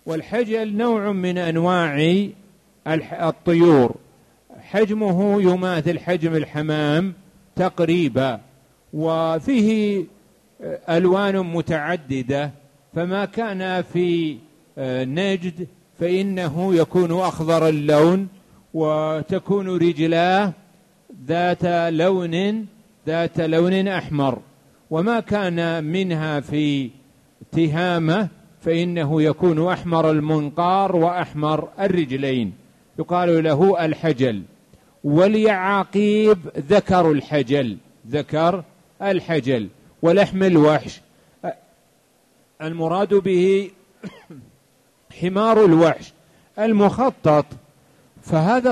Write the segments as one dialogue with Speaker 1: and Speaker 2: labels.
Speaker 1: والحجل نوع من أنواع الطيور، حجمه يماثل حجم الحمام تقريبا، وفيه ألوان متعددة، فما كان في نجد فإنه يكون أخضر اللون، وتكون رجلاه ذات لون أحمر، وما كان منها في تهامة فإنه يكون أحمر المنقار وأحمر الرجلين، يقال له الحجل. واليعاقيب ذكر الحجل. ولحم الوحش المراد به حمار الوحش المخطط، فهذا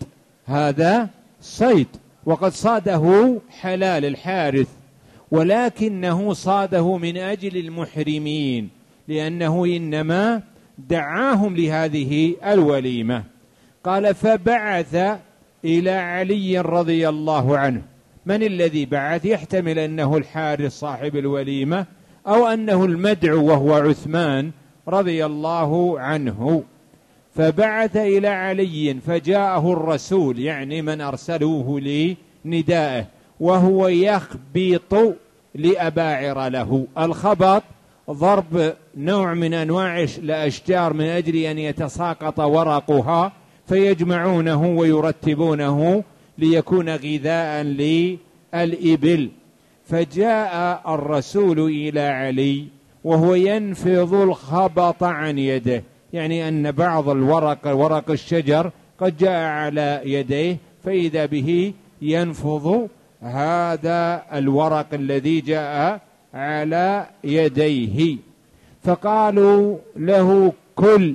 Speaker 1: صيد، وقد صاده حلال الحارث، ولكنه صاده من أجل المحرمين، لأنه إنما دعاهم لهذه الوليمة. قال: فبعث إلى علي رضي الله عنه. من الذي بعث؟ يحتمل أنه الحارث صاحب الوليمة، أو أنه المدعو وهو عثمان رضي الله عنه. فبعث إلى علي فجاءه الرسول، يعني من أرسلوه لندائه، وهو يخبط لأباعر له. الخبط ضرب نوع من أنواع الأشجار من أجل أن يتساقط ورقها، فيجمعونه ويرتبونه ليكون غذاء للإبل. فجاء الرسول إلى علي وهو ينفض الخبط عن يده، يعني أن بعض ورق الشجر قد جاء على يديه، فإذا به ينفض هذا الورق الذي جاء على يديه. فقالوا له: كل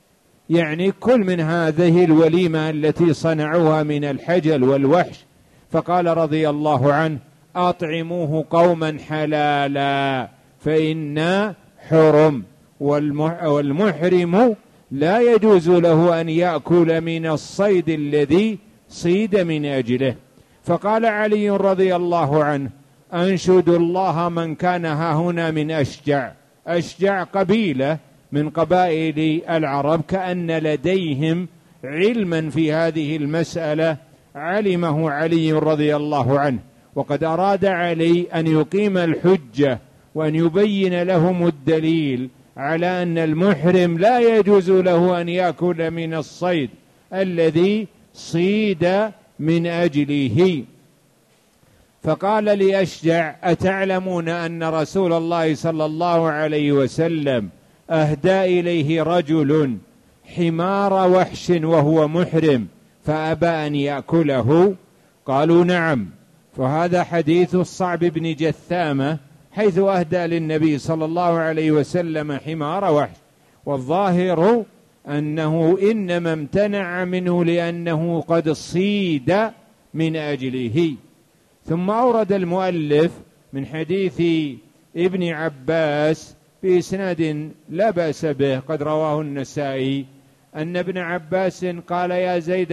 Speaker 1: من هذه الوليمة التي صنعوها من الحجل والوحش. فقال رضي الله عنه: أطعموه قوما حلالا فإنا حرم، والمحرم لا يجوز له أن يأكل من الصيد الذي صيد من أجله. فقال علي رضي الله عنه: أنشد الله من كان هاهنا من أشجع قبيلة من قبائل العرب، كأن لديهم علما في هذه المسألة علمه علي رضي الله عنه، وقد أراد علي أن يقيم الحجة وأن يبين لهم الدليل على أن المحرم لا يجوز له أن يأكل من الصيد الذي صيد من أجله. فقال لأشجع: أتعلمون أن رسول الله صلى الله عليه وسلم أهدى إليه رجل حمار وحش وهو محرم فأبى أن يأكله؟ قالوا: نعم. فهذا حديث الصعب بن جثامة، حيث أهدى للنبي صلى الله عليه وسلم حمار وحش، والظاهر أنه إنما امتنع منه لأنه قد صيد من أجله. ثم أورد المؤلف من حديث ابن عباس بإسناد لا بأس به، قد رواه النسائي، أن ابن عباس قال: يا زيد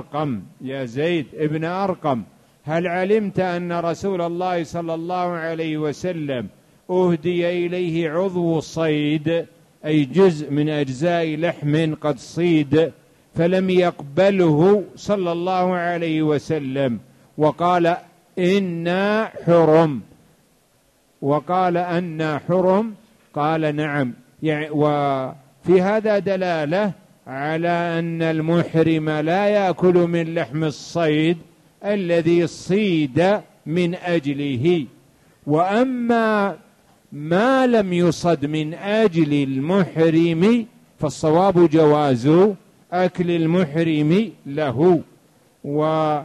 Speaker 1: بن أرقم، هل علمت أن رسول الله صلى الله عليه وسلم أهدي إليه عضو صيد، أي جزء من أجزاء لحم قد صيد، فلم يقبله صلى الله عليه وسلم، وقال: إنا حرم، وقال: أنا حرم، قال: نعم. وفي هذا دلالة على أن المحرم لا يأكل من لحم الصيد الذي صيد من أجله. وأما ما لم يصد من أجل المحرم فالصواب جواز أكل المحرم له. وأورد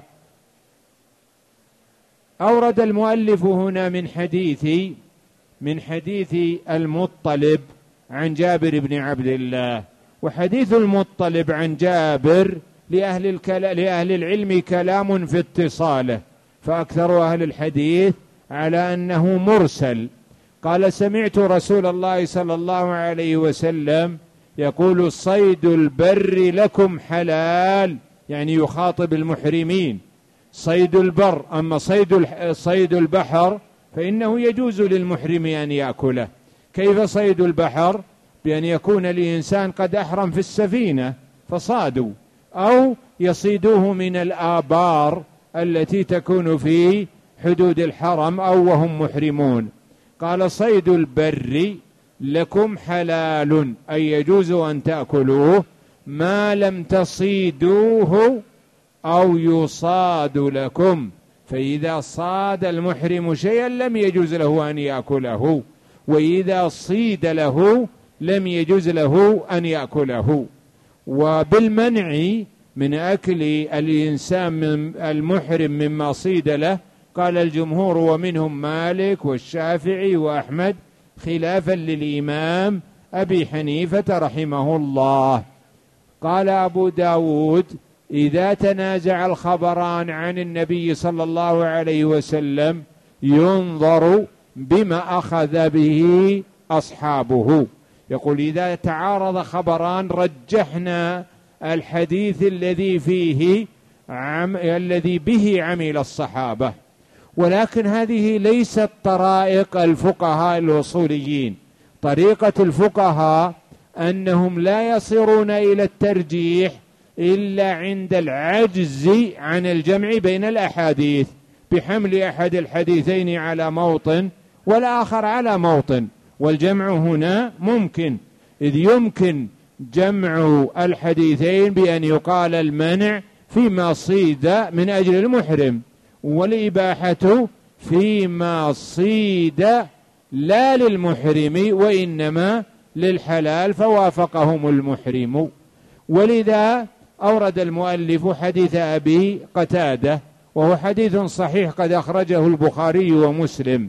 Speaker 1: المؤلف هنا من حديث المطلب عن جابر بن عبد الله. وحديث المطلب عن جابر لأهل العلم كلام في اتصاله، فأكثر أهل الحديث على أنه مرسل. قال: سمعت رسول الله صلى الله عليه وسلم يقول: صيد البر لكم حلال، يعني يخاطب المحرمين، صيد البر. أما صيد البحر فإنه يجوز للمحرم أن يأكله. كيف صيد البحر؟ بأن يكون الإنسان قد أحرم في السفينة فصادوا، أو يصيدوه من الآبار التي تكون في حدود الحرم أو وهم محرمون. قال صيد البر لكم حلال، أي يجوز أن تأكلوه ما لم تصيدوه أو يصاد لكم، فإذا صاد المحرم شيئا لم يجوز له أن يأكله، وإذا صيد له لم يجوز له أن يأكله. وبالمنع من أكل الإنسان من المحرم مما صيد له قال الجمهور ومنهم مالك والشافعي وأحمد، خلافا للإمام أبي حنيفة رحمه الله. قال أبو داود إذا تنازع الخبران عن النبي صلى الله عليه وسلم ينظر بما أخذ به أصحابه. يقول إذا تعارض خبران رجحنا الحديث الذي به عمل الصحابة. ولكن هذه ليست طرائق الفقهاء الأصوليين. طريقة الفقهاء أنهم لا يصيرون إلى الترجيح إلا عند العجز عن الجمع بين الأحاديث، بحمل أحد الحديثين على موطن والآخر على موطن، والجمع هنا ممكن، إذ يمكن جمع الحديثين بأن يقال المنع فيما صيد من أجل المحرم، والإباحة فيما صيد لا للمحرم وإنما للحلال فوافقهم المحرم. ولذا أورد المؤلف حديث أبي قتادة، وهو حديث صحيح قد أخرجه البخاري ومسلم،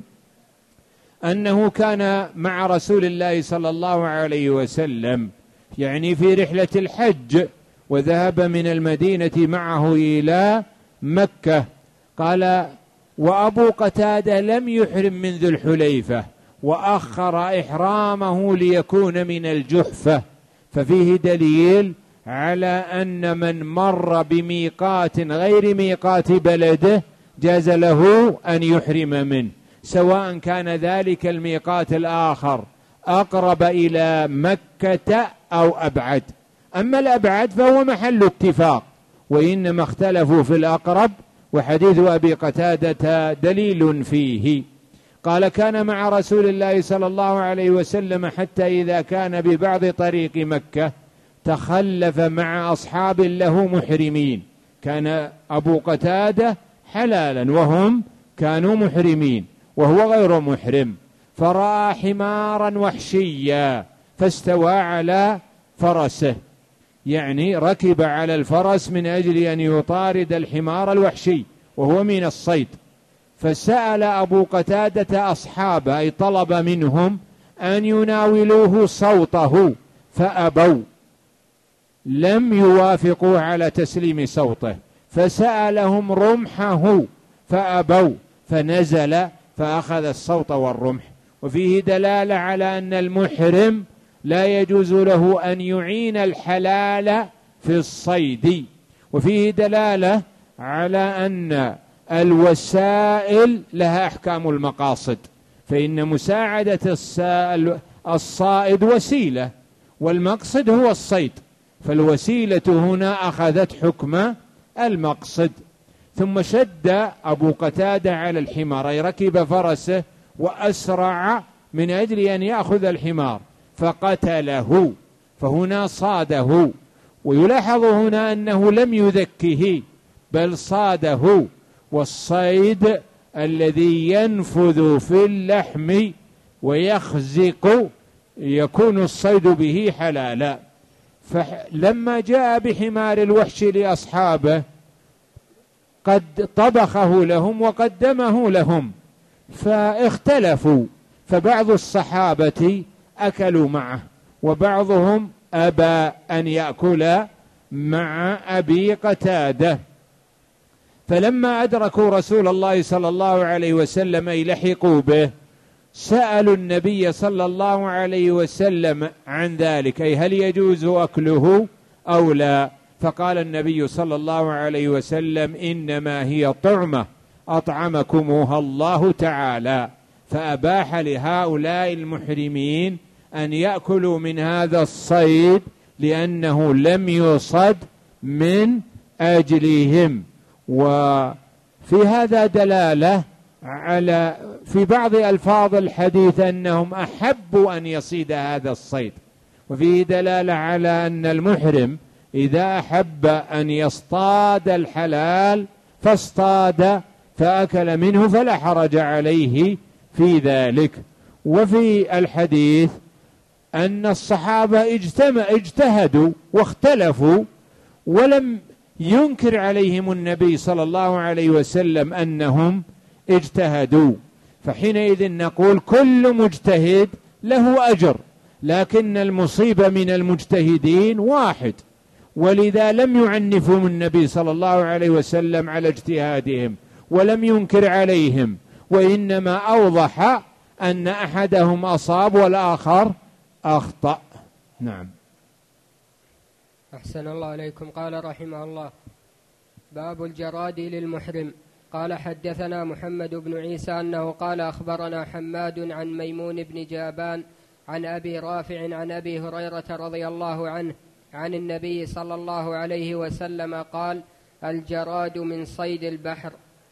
Speaker 1: أنه كان مع رسول الله صلى الله عليه وسلم يعني في رحلة الحج، وذهب من المدينة معه إلى مكة. قال وأبو قتادة لم يحرم من ذي الحليفة وأخر إحرامه ليكون من الجحفة، ففيه دليل على أن من مر بميقات غير ميقات بلده جاز له أن يحرم منه، سواء كان ذلك الميقات الآخر أقرب إلى مكة أو أبعد. أما الأبعد فهو محل اتفاق، وإنما اختلفوا في الأقرب، وحديث أبي قتادة دليل فيه. قال كان مع رسول الله صلى الله عليه وسلم حتى إذا كان ببعض طريق مكة تخلف مع أصحاب له محرمين، كان أبو قتادة حلالا وهم كانوا محرمين وهو غير محرم، فرأى حمارا وحشيا فاستوى على فرسه، يعني ركب على الفرس من أجل أن يطارد الحمار الوحشي وهو من الصيد. فسأل أبو قتادة أصحابه، أي طلب منهم أن يناولوه صوته فأبوا، لم يوافقوا على تسليم صوته، فسألهم رمحه فأبوا، فنزل فأخذ الصوت والرمح. وفيه دلالة على أن المحرم لا يجوز له أن يعين الحلال في الصيد، وفيه دلالة على أن الوسائل لها أحكام المقاصد، فإن مساعدة الصائد وسيلة والمقصد هو الصيد، فالوسيلة هنا أخذت حكم المقصد. ثم شد أبو قتادة على الحمار، أي ركب فرسه وأسرع من أجل أن يأخذ الحمار فقتله، فهنا صاده. ويلاحظ هنا أنه لم يذكه بل صاده، والصيد الذي ينفذ في اللحم ويخزق يكون الصيد به حلالا. فلما جاء بحمار الوحش لأصحابه قد طبخه لهم وقدمه لهم فاختلفوا، فبعض الصحابة أكلوا معه وبعضهم أبى أن يأكل مع أبي قتادة. فلما أدركوا رسول الله صلى الله عليه وسلم أي لحقوا به سألوا النبي صلى الله عليه وسلم عن ذلك، أي هل يجوز أكله أو لا؟ فقال النبي صلى الله عليه وسلم إنما هي طعمة أطعمكموها الله تعالى، فأباح لهؤلاء المحرمين أن يأكلوا من هذا الصيد لأنه لم يصد من أجلهم. وفي هذا دلالة على في بعض ألفاظ الحديث أنهم أحبوا أن يصيد هذا الصيد، وفيه دلالة على أن المحرم إذا أحب أن يصطاد الحلال فاصطاد فأكل منه فلا حرج عليه في ذلك. وفي الحديث أن الصحابة اجتهدوا واختلفوا ولم ينكر عليهم النبي صلى الله عليه وسلم أنهم اجتهدوا، فحينئذ نقول كل مجتهد له أجر، لكن المصيبة من المجتهدين واحد، ولذا لم يعنفهم النبي صلى الله عليه وسلم على اجتهادهم ولم ينكر عليهم، وإنما أوضح أن أحدهم أصاب والآخر أخطأ. نعم.
Speaker 2: أحسن الله إليكم. قال رحمه الله: باب الجراد للمحرم. قال: حدثنا محمد بن عيسى أنه قال: أخبرنا حماد عن ميمون بن جابان عن أبي رافع عن أبي هريرة رضي الله عنه عن النبي صلى الله عليه وسلم قال: الجراد من صيد البحر.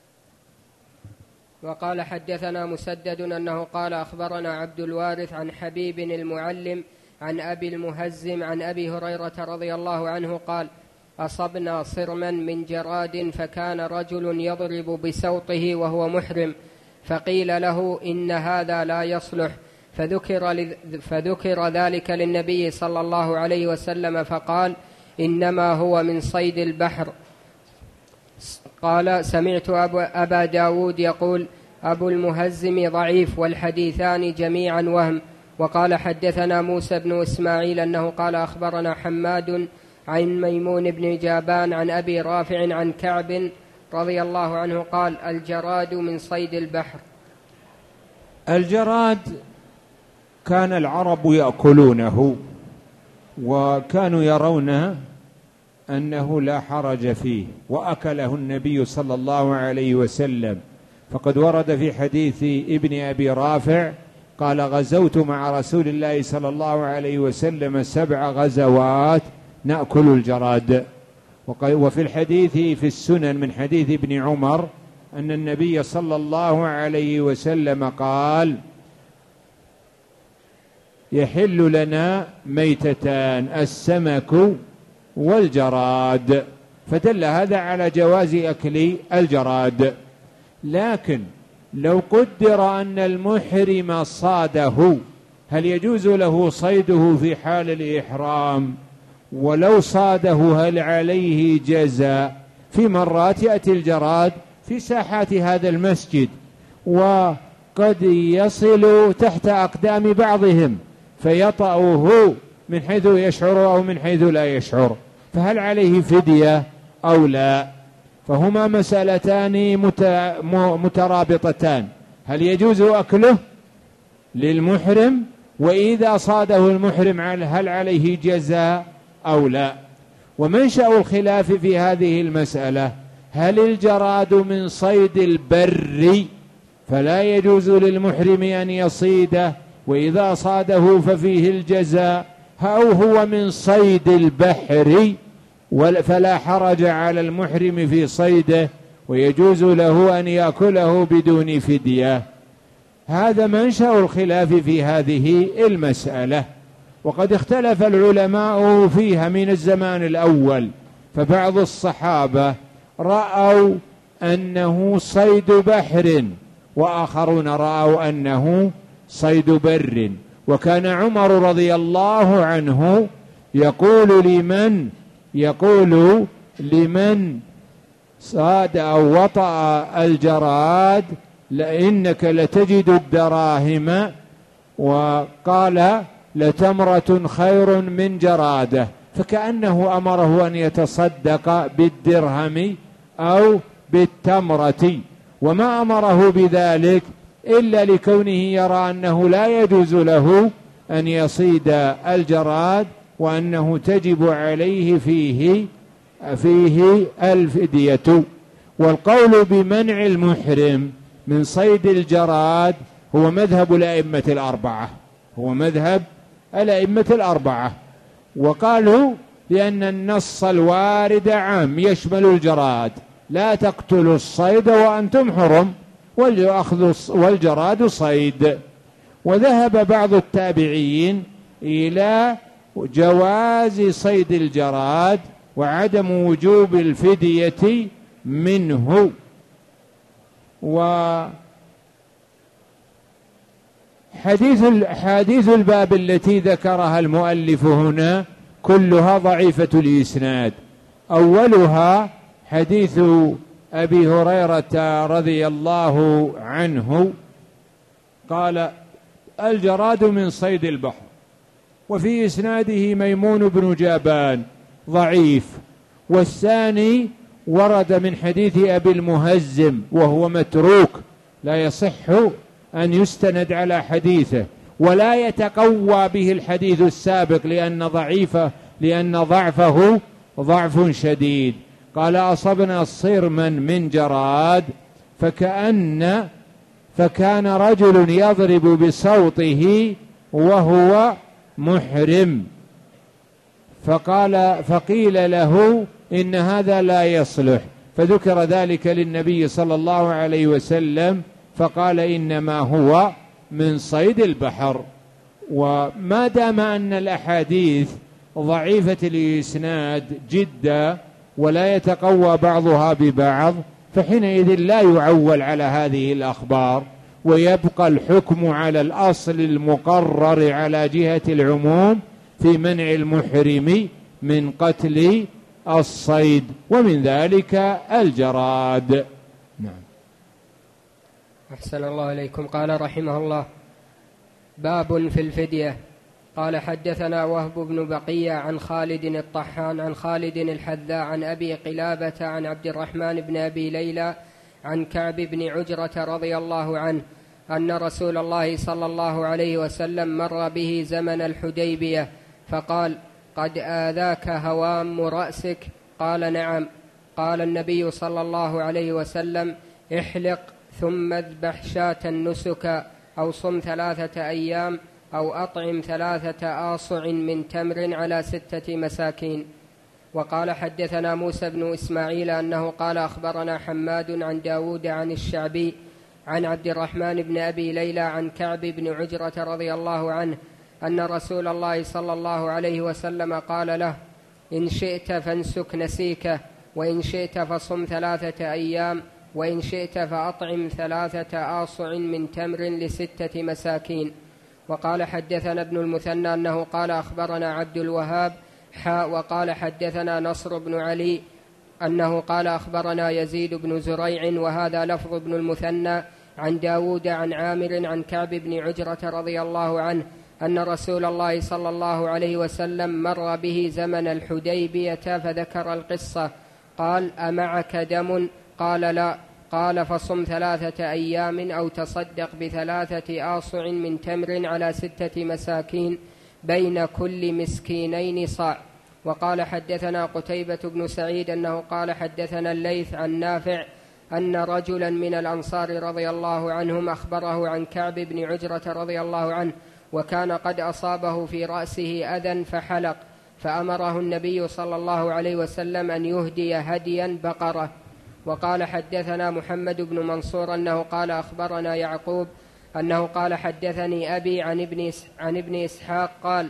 Speaker 2: وقال: حدثنا مسدد أنه قال: أخبرنا عبد الوارث عن حبيب المعلم عن أبي المهزم عن أبي هريرة رضي الله عنه قال: أصبنا صرما من جراد فكان رجل يضرب بسوطه وهو محرم، فقيل له: إن هذا لا يصلح، فذكر ذلك للنبي صلى الله عليه وسلم فقال: إنما هو من صيد البحر. قال: سمعت أبا داود يقول: أبو المهزم ضعيف والحديثان جميعا وهم. وقال: حدثنا موسى بن إسماعيل أنه قال: أخبرنا حماد عن ميمون بن جابان عن أبي رافع عن كعب رضي الله عنه قال: الجراد من صيد البحر.
Speaker 1: الجراد كان العرب يأكلونه، وكانوا يرون أنه لا حرج فيه، وأكله النبي صلى الله عليه وسلم، فقد ورد في حديث ابن أبي رافع قال: غزوت مع رسول الله صلى الله عليه وسلم 7 غزوات نأكل الجراد. وفي الحديث في السنن من حديث ابن عمر أن النبي صلى الله عليه وسلم قال: يحل لنا ميتتان السمك والجراد، فدل هذا على جواز أكل الجراد. لكن لو قدر أن المحرم صاده هل يجوز له صيده في حال الإحرام؟ ولو صاده هل عليه جزاء؟ في مرات يأتي الجراد في ساحات هذا المسجد وقد يصل تحت أقدام بعضهم فيطأه من حيث يشعر أو من حيث لا يشعر، فهل عليه فدية أو لا؟ فهما مسألتان مترابطتان: هل يجوز أكله للمحرم؟ وإذا صاده المحرم هل عليه جزاء أو لا؟ ومنشأ الخلاف في هذه المسألة: هل الجراد من صيد البر فلا يجوز للمحرم أن يصيده، وإذا صاده ففيه الجزاء، أو هو من صيد البحر فلا حرج على المحرم في صيده ويجوز له أن يأكله بدون فدية؟ هذا منشأ الخلاف في هذه المسألة، وقد اختلف العلماء فيها من الزمان الأول، فبعض الصحابة رأوا أنه صيد بحر، وآخرون رأوا أنه صيد بر. وكان عمر رضي الله عنه يقول لمن صاد أو وطأ الجراد: لإنك لتجد الدراهم، وقال: لتمرة خير من جرادة، فكأنه أمره أن يتصدق بالدرهم أو بالتمرة، وما أمره بذلك إلا لكونه يرى أنه لا يجوز له أن يصيد الجراد، وأنه تجب عليه فيه الفدية. والقول بمنع المحرم من صيد الجراد هو مذهب الأئمة الأربعة، هو مذهب الأئمة الأربعة، وقالوا لأن النص الوارد عام يشمل الجراد، لا تقتلوا الصيد وأنتم حرم، والجراد صيد. وذهب بعض التابعين إلى جواز صيد الجراد وعدم وجوب الفدية منه. حديث الباب التي ذكرها المؤلف هنا كلها ضعيفة الإسناد. أولها حديث أبي هريرة رضي الله عنه قال: الجراد من صيد البحر، وفي إسناده ميمون بن جابان ضعيف. والثاني ورد من حديث أبي المهزم وهو متروك، لا يصح أن يستند على حديثه، ولا يتقوى به الحديث السابق لأن ضعفه ضعف شديد. قال: أصبنا صرما من جراد فكان رجل يضرب بصوته وهو محرم، فقيل له إن هذا لا يصلح، فذكر ذلك للنبي صلى الله عليه وسلم، فقال: إنما هو من صيد البحر. وما دام أن الأحاديث ضعيفة الإسناد جدا ولا يتقوى بعضها ببعض، فحينئذ لا يعول على هذه الأخبار، ويبقى الحكم على الأصل المقرر على جهة العموم في منع المحرم من قتل الصيد، ومن ذلك الجراد. نعم.
Speaker 2: أحسن الله إليكم. قال رحمه الله: باب في الفدية. قال: حدثنا وهب بن بقية عن خالد الطحان عن خالد الحذاء عن أبي قلابة عن عبد الرحمن بن أبي ليلى عن كعب بن عجرة رضي الله عنه أن رسول الله صلى الله عليه وسلم مر به زمن الحديبية فقال: قد آذاك هوام رأسك؟ قال: نعم. قال النبي صلى الله عليه وسلم: احلق ثم اذبح شاة نسكا، أو صم 3 أيام، أو أطعم 3 آصع من تمر على 6 مساكين. وقال: حدثنا موسى بن إسماعيل أنه قال: أخبرنا حماد عن داود عن الشعبي عن عبد الرحمن بن أبي ليلى عن كعب بن عجرة رضي الله عنه أن رسول الله صلى الله عليه وسلم قال له: إن شئت فانسك نسيكه، وإن شئت فصم 3 أيام، وإن شئت فأطعم 3 آصع من تمر ل6 مساكين. وقال: حدثنا ابن المثنى أنه قال: أخبرنا عبد الوهاب وقال: حدثنا نصر بن علي أنه قال: أخبرنا يزيد بن زريع، وهذا لفظ ابن المثنى، عن داود عن عامر عن كعب بن عجرة رضي الله عنه أن رسول الله صلى الله عليه وسلم مر به زمن الحديبية فذكر القصة. قال: أمعك دم؟ قال: لا. قال: فصم 3 أيام، أو تصدق ب3 آصع من تمر على 6 مساكين، بين كل مسكينين صاع. وقال: حدثنا قتيبة بن سعيد أنه قال: حدثنا الليث عن نافع أن رجلا من الأنصار رضي الله عنهم أخبره عن كعب بن عجرة رضي الله عنه، وكان قد أصابه في رأسه أذى فحلق، فأمره النبي صلى الله عليه وسلم أن يهدي هديا بقرة. وقال: حدثنا محمد بن منصور أنه قال: أخبرنا يعقوب أنه قال: حدثني أبي عن ابن إسحاق قال: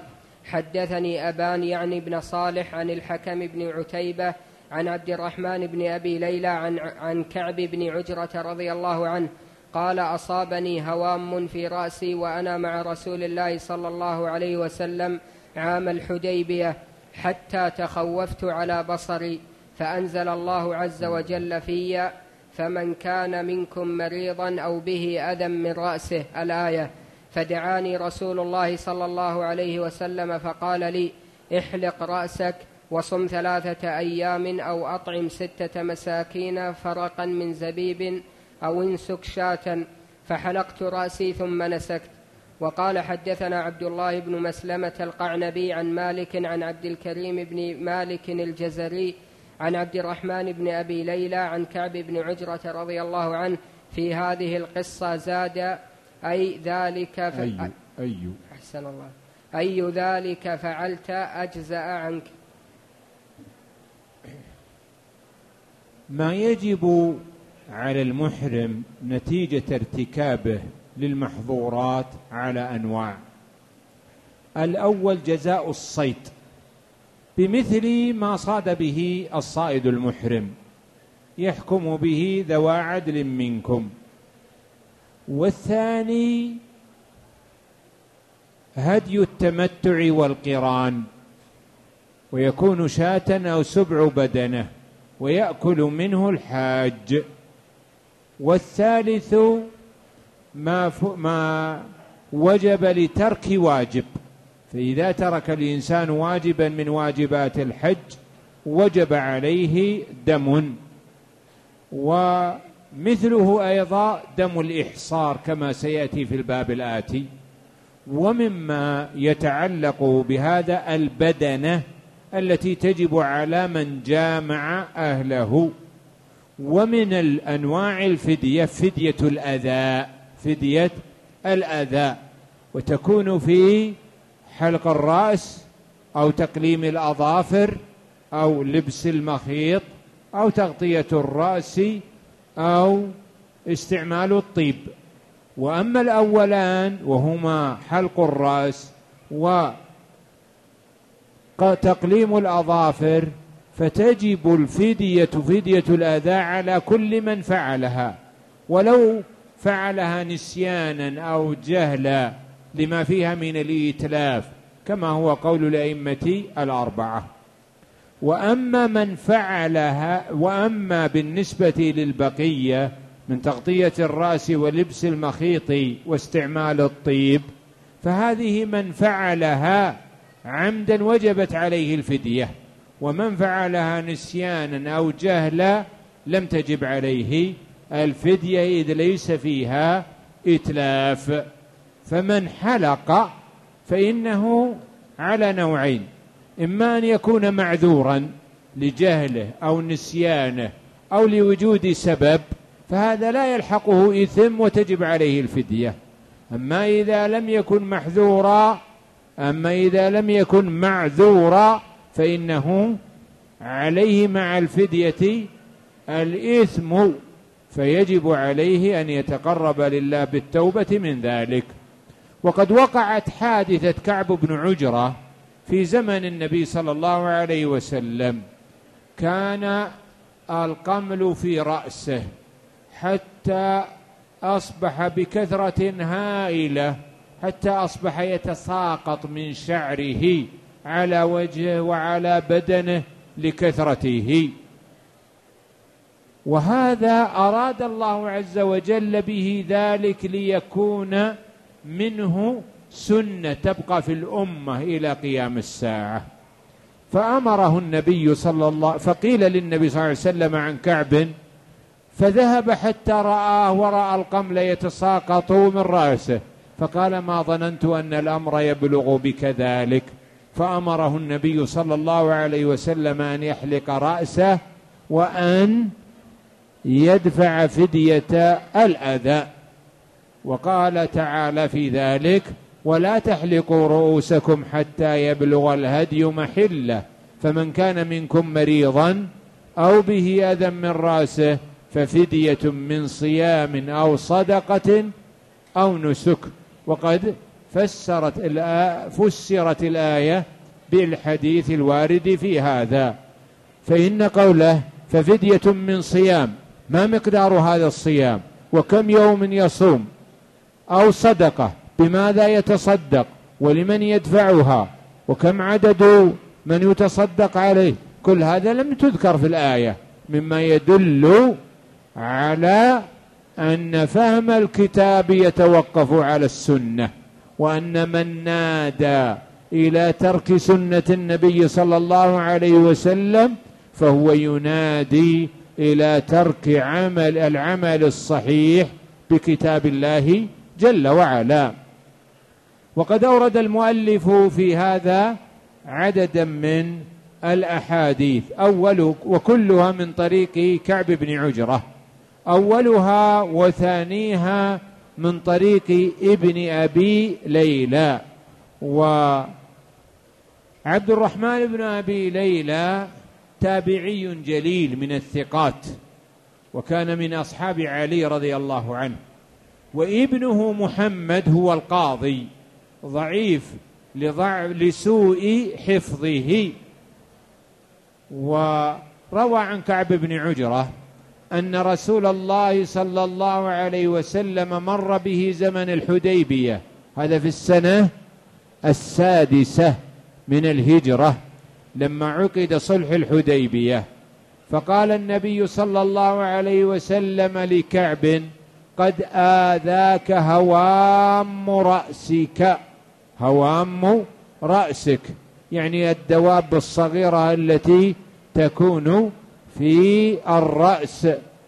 Speaker 2: حدثني أبان يعني بن صالح عن الحكم بن عتيبة عن عبد الرحمن بن أبي ليلى عن كعب بن عجرة رضي الله عنه قال: أصابني هوام في رأسي وأنا مع رسول الله صلى الله عليه وسلم عام الحديبية، حتى تخوفت على بصري، فأنزل الله عز وجل في: فمن كان منكم مريضا أو به أذى من رأسه، الآية. فدعاني رسول الله صلى الله عليه وسلم فقال لي: احلق رأسك، وصم 3 أيام، أو أطعم 6 مساكين فرقا من زبيب، أو انسك شاة. فحلقت رأسي ثم نسكت. وقال: حدثنا عبد الله بن مسلمة القعنبي عن مالك عن عبد الكريم بن مالك الجزري عن عبد الرحمن بن أبي ليلى عن كعب بن عجرة رضي الله عنه في هذه القصة زاد: أي ذلك أحسن الله. أي ذلك فعلت أجزأ عنك؟
Speaker 1: ما يجب على المحرم نتيجة ارتكابه للمحظورات على أنواع. الأول جزاء الصيد بمثل ما صاد به الصائد المحرم، يحكم به ذوى عدل منكم. والثاني هدي التمتع والقران، ويكون شاة أو سبع بدنه ويأكل منه الحاج. والثالث ما وجب لترك واجب، فإذا ترك الإنسان واجبا من واجبات الحج وجب عليه دم. ومثله أيضا دم الإحصار كما سيأتي في الباب الآتي. ومما يتعلق بهذا البدنة التي تجب على من جامع أهله. ومن الأنواع الفدية فدية الأذى، فدية الأذى، وتكون في حلق الرأس أو تقليم الأظافر أو لبس المخيط أو تغطية الرأس أو استعمال الطيب. وأما الأولان وهما حلق الرأس وتقليم الأظافر فتجب الفدية فدية الأذى على كل من فعلها، ولو فعلها نسيانا أو جهلا لما فيها من الإتلاف، كما هو قول الأئمة الأربعة. وأما من فعلها، وأما بالنسبة للبقية من تغطية الرأس ولبس المخيط واستعمال الطيب، فهذه من فعلها عمدا وجبت عليه الفدية، ومن فعلها نسيانا أو جهلا لم تجب عليه الفدية إذ ليس فيها إتلاف. فمن حلق فإنه على نوعين: إما أن يكون معذورا لجهله أو نسيانه أو لوجود سبب، فهذا لا يلحقه إثم وتجب عليه الفدية. أما إذا لم يكن معذورا فإنه عليه مع الفدية الإثم، فيجب عليه أن يتقرب لله بالتوبة من ذلك. وقد وقعت حادثة كعب بن عجرة في زمن النبي صلى الله عليه وسلم، كان القمل في رأسه حتى أصبح بكثرة هائلة، حتى أصبح يتساقط من شعره على وجهه وعلى بدنه لكثرته. وهذا أراد الله عز وجل به ذلك ليكون منه سنة تبقى في الأمة إلى قيام الساعة. فأمره النبي فقيل للنبي صلى الله عليه وسلم عن كعب، فذهب حتى رآه ورأى القمل يتساقط من رأسه، فقال: ما ظننت أن الأمر يبلغ بك ذلك. فأمره النبي صلى الله عليه وسلم أن يحلق رأسه وأن يدفع فدية الأذى. وقال تعالى في ذلك: ولا تحلقوا رؤوسكم حتى يبلغ الهدي محله، فمن كان منكم مريضا أو به أذى من رأسه ففدية من صيام أو صدقة أو نسك. وقد فسرت الآية بالحديث الوارد في هذا. فإن قوله ففدية من صيام، ما مقدار هذا الصيام وكم يوم يصوم؟ أو صدقة، بماذا يتصدق ولمن يدفعها وكم عدد من يتصدق عليه؟ كل هذا لم تذكر في الآية، مما يدل على أن فهم الكتاب يتوقف على السنة، وأن من نادى إلى ترك سنة النبي صلى الله عليه وسلم فهو ينادي إلى ترك العمل الصحيح بكتاب الله جل وعلا. وقد أورد المؤلف في هذا عددا من الأحاديث، وكلها من طريق كعب بن عجرة، أولها وثانيها من طريق ابن أبي ليلى، وعبد الرحمن بن أبي ليلى تابعي جليل من الثقات، وكان من أصحاب علي رضي الله عنه، وابنه محمد هو القاضي ضعيف لسوء حفظه. وروى عن كعب بن عجرة أن رسول الله صلى الله عليه وسلم مر به زمن الحديبية، هذا في السنة 6 من الهجرة لما عقد صلح الحديبية، فقال النبي صلى الله عليه وسلم لكعب: قد آذاك هوام رأسك. هوام رأسك يعني الدواب الصغيرة التي تكون في الرأس،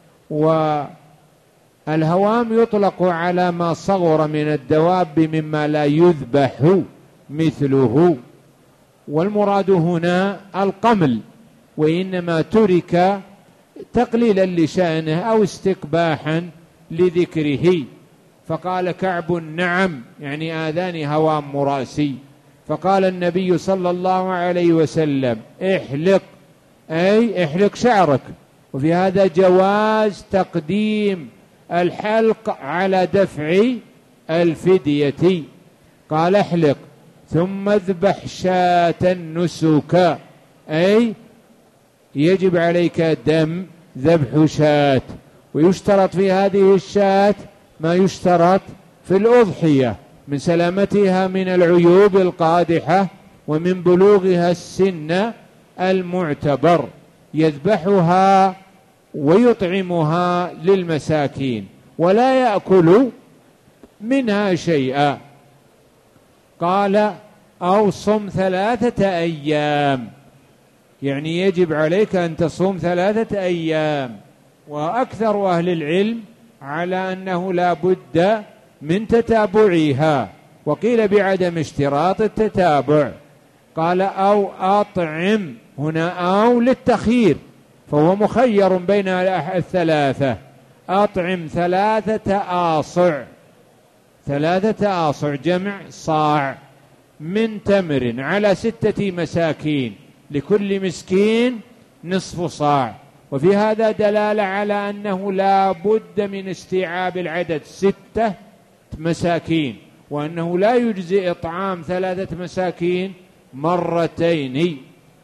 Speaker 1: والهوام يطلق على ما صغر من الدواب مما لا يذبح مثله، والمراد هنا القمل، وإنما ترك تقليلا لشأنه أو استقباحا لذكره. فقال كعب: نعم، يعني آذاني هوام رأسي. فقال النبي صلى الله عليه وسلم: احلق، أي احلق شعرك. وفي هذا جواز تقديم الحلق على دفع الفدية. قال: احلق ثم اذبح شاة نسكا، أي يجب عليك دم ذبح شاة. ويشترط في هذه الشاة ما يشترط في الأضحية من سلامتها من العيوب القادحة ومن بلوغها السن المعتبر، يذبحها ويطعمها للمساكين ولا يأكل منها شيئا. قال: أو صم 3 أيام، يعني يجب عليك أن تصوم 3 أيام. وأكثر أهل العلم على أنه لا بد من تتابعها، وقيل بعدم اشتراط التتابع. قال: أو أطعم، هنا أو للتخيير، فهو مخير بين الثلاثة. أطعم 3 آصع، 3 آصع جمع صاع، من تمر على 6 مساكين، لكل مسكين نصف صاع. وفي هذا دلالة على أنه لا بد من استيعاب العدد 6 مساكين، وأنه لا يجزي إطعام 3 مساكين مرتين.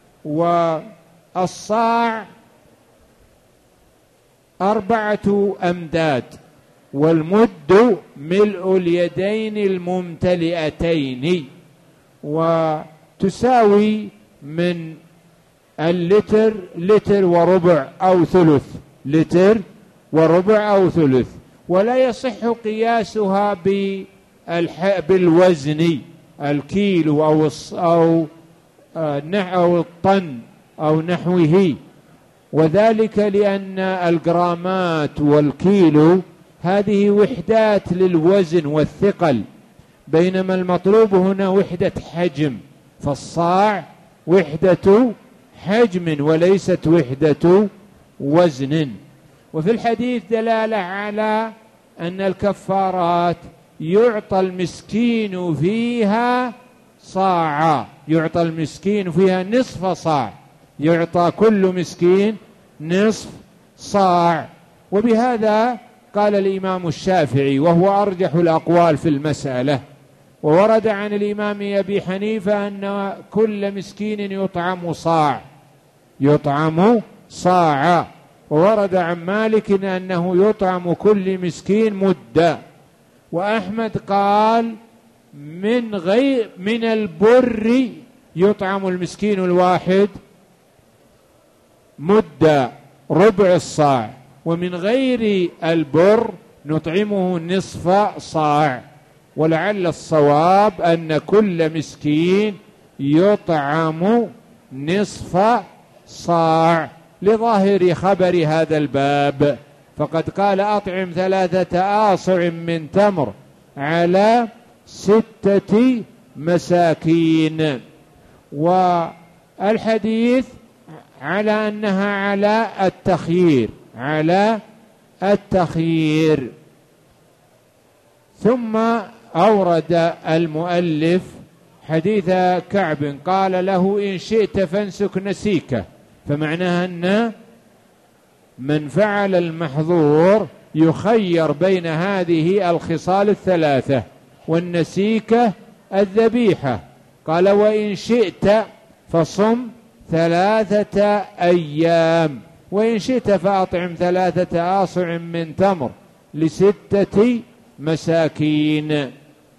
Speaker 1: والصاع 4 أمداد، والمد ملء اليدين الممتلئتين، وتساوي من اللتر لتر وربع أو ثلث، لتر وربع أو ثلث. ولا يصح قياسها بالوزن، الكيلو أو الطن أو نحوه، وذلك لأن الجرامات والكيلو هذه وحدات للوزن والثقل، بينما المطلوب هنا وحدة حجم، فالصاع وحدة حجم وليست وحدة وزن. وفي الحديث دلالة على أن الكفارات يعطى المسكين فيها صاعا، يعطى المسكين فيها نصف صاع، يعطى كل مسكين نصف صاع. وبهذا قال الإمام الشافعي، وهو أرجح الأقوال في المسألة. وورد عن الإمام أبي حنيفة أن كل مسكين يطعم صاع، يطعم صاعا. وورد عن مالك أنه يطعم كل مسكين مدا. وأحمد قال من البر يطعم المسكين الواحد مدا ربع الصاع، ومن غير البر نطعمه نصف صاع. ولعل الصواب أن كل مسكين يطعم نصف صاع لظاهر خبر هذا الباب، فقد قال: أطعم 3 آصع من تمر على 6 مساكين. والحديث على أنها على التخيير، على التخيير. ثم أورد المؤلف حديث كعب قال له إن شئت فانسك نسيكه، فمعناها أن من فعل المحظور يخير بين هذه الخصال الثلاثة، والنسيكة الذبيحة. قال وإن شئت فصم 3 أيام، وإن شئت فأطعم 3 آصع من تمر ل6 مساكين.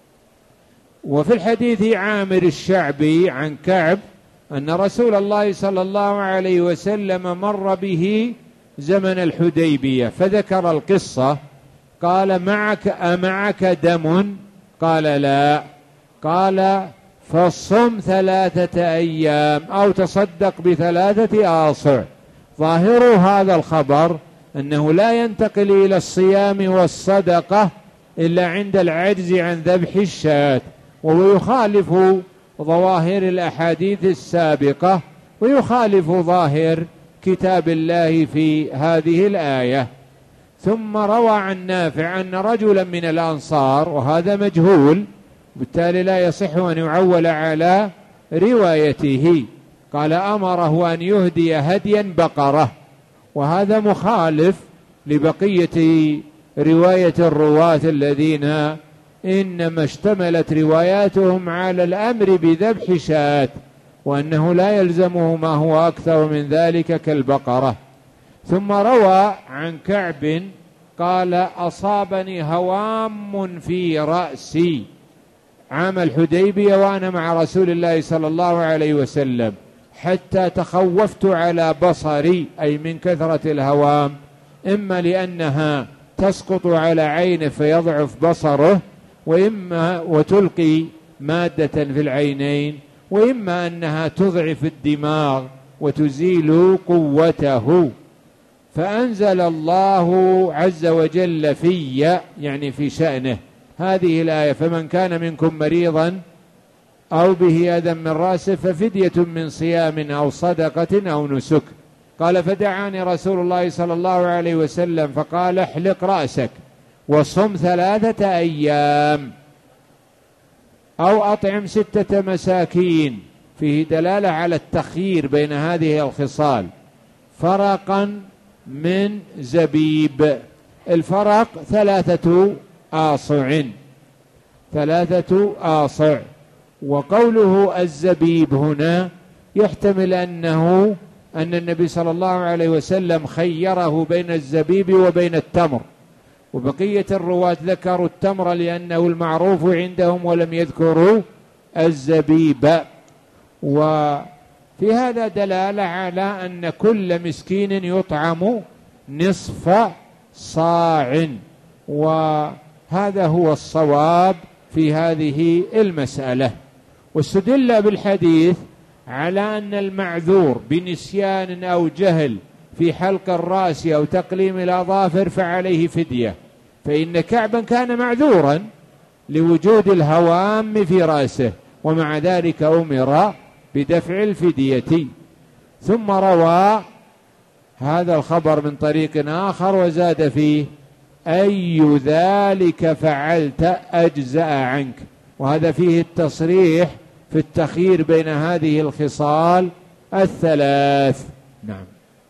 Speaker 1: وفي الحديث عامر الشعبي عن كعب أن رسول الله صلى الله عليه وسلم مر به زمن الحديبية فذكر القصة، قال أمعك دم؟ قال لا. قال فصم 3 أيام أو تصدق ب3 آصع. ظاهر هذا الخبر أنه لا ينتقل إلى الصيام والصدقة إلا عند العجز عن ذبح الشاة، وهو يخالف ظواهر الأحاديث السابقة ويخالف ظاهر كتاب الله في هذه الآية. ثم روى عن نافع أن رجلا من الأنصار، وهذا مجهول بالتالي لا يصح أن يعول على روايته، قال أمره أن يهدي هديا بقرة، وهذا مخالف لبقية رواية الرواة الذين إنما اشتملت رواياتهم على الأمر بذبح شاة، وأنه لا يلزمه ما هو أكثر من ذلك كالبقرة. ثم روى عن كعب قال أصابني هوام في رأسي عام الحديبية وأنا مع رسول الله صلى الله عليه وسلم حتى تخوفت على بصري، أي من كثرة الهوام، إما لأنها تسقط على عينه فيضعف بصره، وإما وتلقي مادة في العينين، وإما أنها تضعف الدماغ وتزيل قوته. فأنزل الله عز وجل في، يعني في شأنه، هذه الآية: فمن كان منكم مريضا أو به أذى من رأسه ففدية من صيام أو صدقة أو نسك. قال فدعاني رسول الله صلى الله عليه وسلم فقال احلق رأسك وصم 3 أيام أو أطعم 6 مساكين. فيه دلالة على التخيير بين هذه الخصال. فرقا من زبيب، الفرق 3 آصع، 3 آصع. وقوله الزبيب هنا يحتمل أن النبي صلى الله عليه وسلم خيره بين الزبيب وبين التمر، وبقية الرواة ذكروا التمر لأنه المعروف عندهم ولم يذكروا الزبيب. وفي هذا دلالة على أن كل مسكين يطعم نصف صاع، وهذا هو الصواب في هذه المسألة. واستدل بالحديث على أن المعذور بنسيان أو جهل في حلق الرأس أو تقليم الأظافر فعليه فدية، فإن كعبا كان معذورا لوجود الهوام في رأسه، ومع ذلك أمر بدفع الفدية. ثم روى هذا الخبر من طريق آخر وزاد فيه: أي ذلك فعلت أجزأ عنك. وهذا فيه التصريح في التخيير بين هذه الخصال 3. نعم.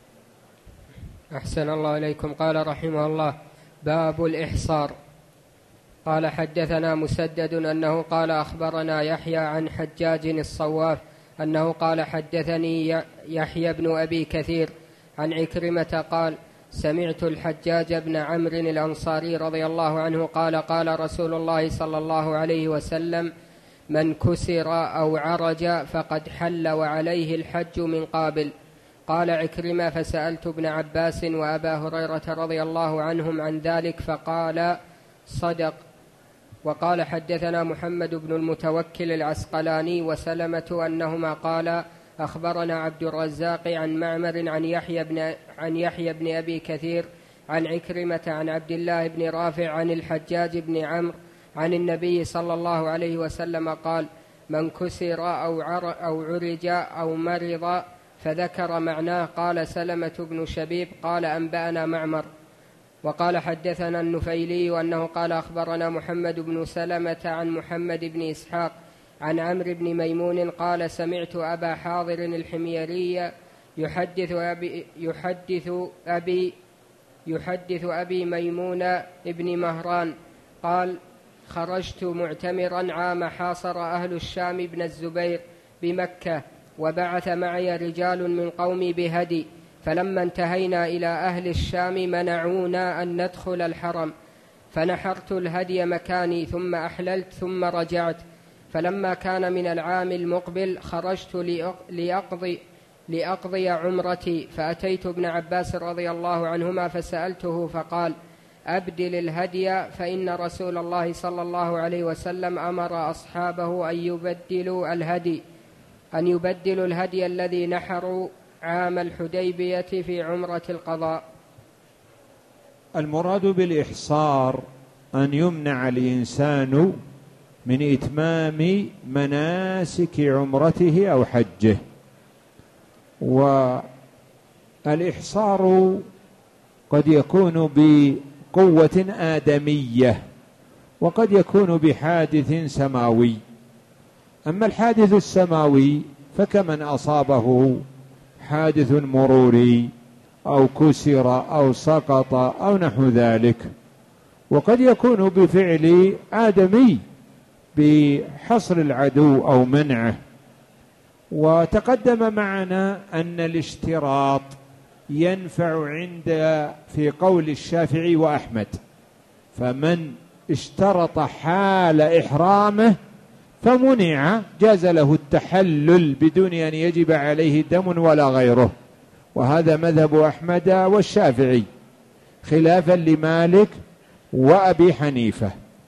Speaker 2: أحسن الله إليكم. قال رحمه الله: باب الإحصار. قال حدثنا مسدد أنه قال أخبرنا يحيى عن حجاج الصواف أنه قال حدثني يحيى بن أبي كثير عن عكرمة قال: سمعت الحجاج بن عمرو الأنصاري رضي الله عنه قال: قال رسول الله صلى الله عليه وسلم: من كسر أو عرج فقد حل وعليه الحج من قابل. قال عكرمة: فسألت ابن عباس وأبا هريرة رضي الله عنهم عن ذلك فقال: صدق. وقال حدثنا محمد بن المتوكل العسقلاني وسلمة أنهما قال: أخبرنا عبد الرزاق عن معمر عن يحيى بن أبي كثير عن عكرمة عن عبد الله بن رافع عن الحجاج بن عمرو عن النبي صلى الله عليه وسلم قال: من كسر أو عرج أو مرض، فذكر معناه. قال سلمة بن شبيب قال: أنبأنا معمر. وقال حدثنا النفيلي أنه قال: أخبرنا محمد بن سلمة عن محمد بن إسحاق عن عمرو بن ميمون قال سمعت أبا حاضر الحميري يحدث أبي ميمون ابن مهران قال خرجت معتمرا عام حاصر أهل الشام بن الزبير بمكة، وبعث معي رجال من قومي بهدي، فلما انتهينا إلى أهل الشام منعونا أن ندخل الحرم، فنحرت الهدي مكاني ثم أحللت ثم رجعت. فلما كان من العام المقبل خرجت لأقضي عمرتي، فأتيت ابن عباس رضي الله عنهما فسألته فقال أبدل الهدي، فإن رسول الله صلى الله عليه وسلم أمر أصحابه أن يبدلوا الهدي الذي نحروا عام الحديبية في عمرة القضاء.
Speaker 1: المراد بالإحصار أن يمنع الإنسان من إتمام مناسك عمرته أو حجه. والإحصار قد يكون بقوة آدمية وقد يكون بحادث سماوي. أما الحادث السماوي فكمن أصابه حادث مروري أو كسر أو سقط أو نحو ذلك، وقد يكون بفعل آدمي بحصر العدو أو منعه. وتقدم معنا أن الاشتراط ينفع في قول الشافعي وأحمد، فمن اشترط حال إحرامه فمنع جاز له التحلل بدون أن يجب عليه دم ولا غيره، وهذا مذهب أحمد والشافعي خلافا لمالك وأبي حنيفة.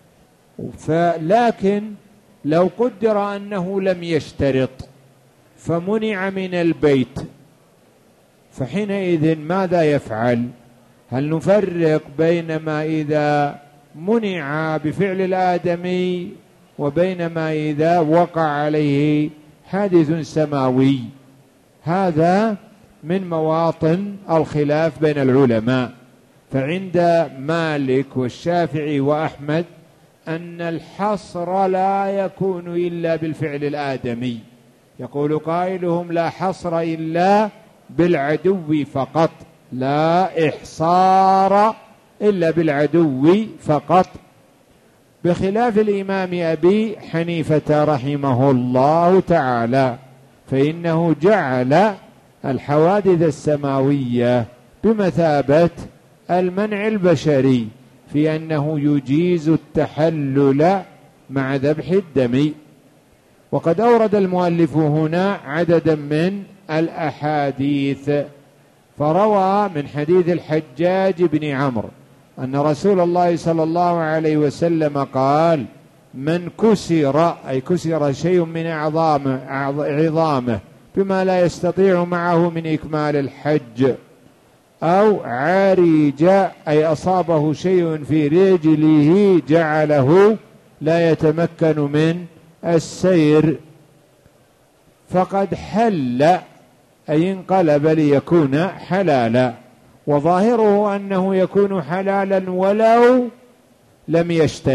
Speaker 1: لكن لو قدر أنه لم يشترط فمنع من البيت، فحينئذ ماذا يفعل؟ هل نفرق بين ما إذا منع بفعل الآدمي وبين ما إذا وقع عليه حادث سماوي؟ هذا من مواطن الخلاف بين العلماء. فعند مالك والشافعي وأحمد أن الحصر لا يكون إلا بالفعل الآدمي. يقول قائلهم لا حصر إلا بالعدو فقط، لا إحصار إلا بالعدو فقط، بخلاف الإمام أبي حنيفة رحمه الله تعالى، فإنه جعل الحوادث السماوية بمثابة المنع البشري في أنه يجيز التحلل مع ذبح الدم. وقد أورد المؤلف هنا عددا من الأحاديث، فروى من حديث الحجاج بن عمرو أن رسول الله صلى الله عليه وسلم قال من كسر، أي كسر شيء من عظامه بما لا يستطيع معه من إكمال الحج، أو عرج، أي أصابه شيء في رجله جعله لا يتمكن من السير، فقد حل، أي انقلب ليكون حلالا. وظاهره أنه يكون حلالا ولو لم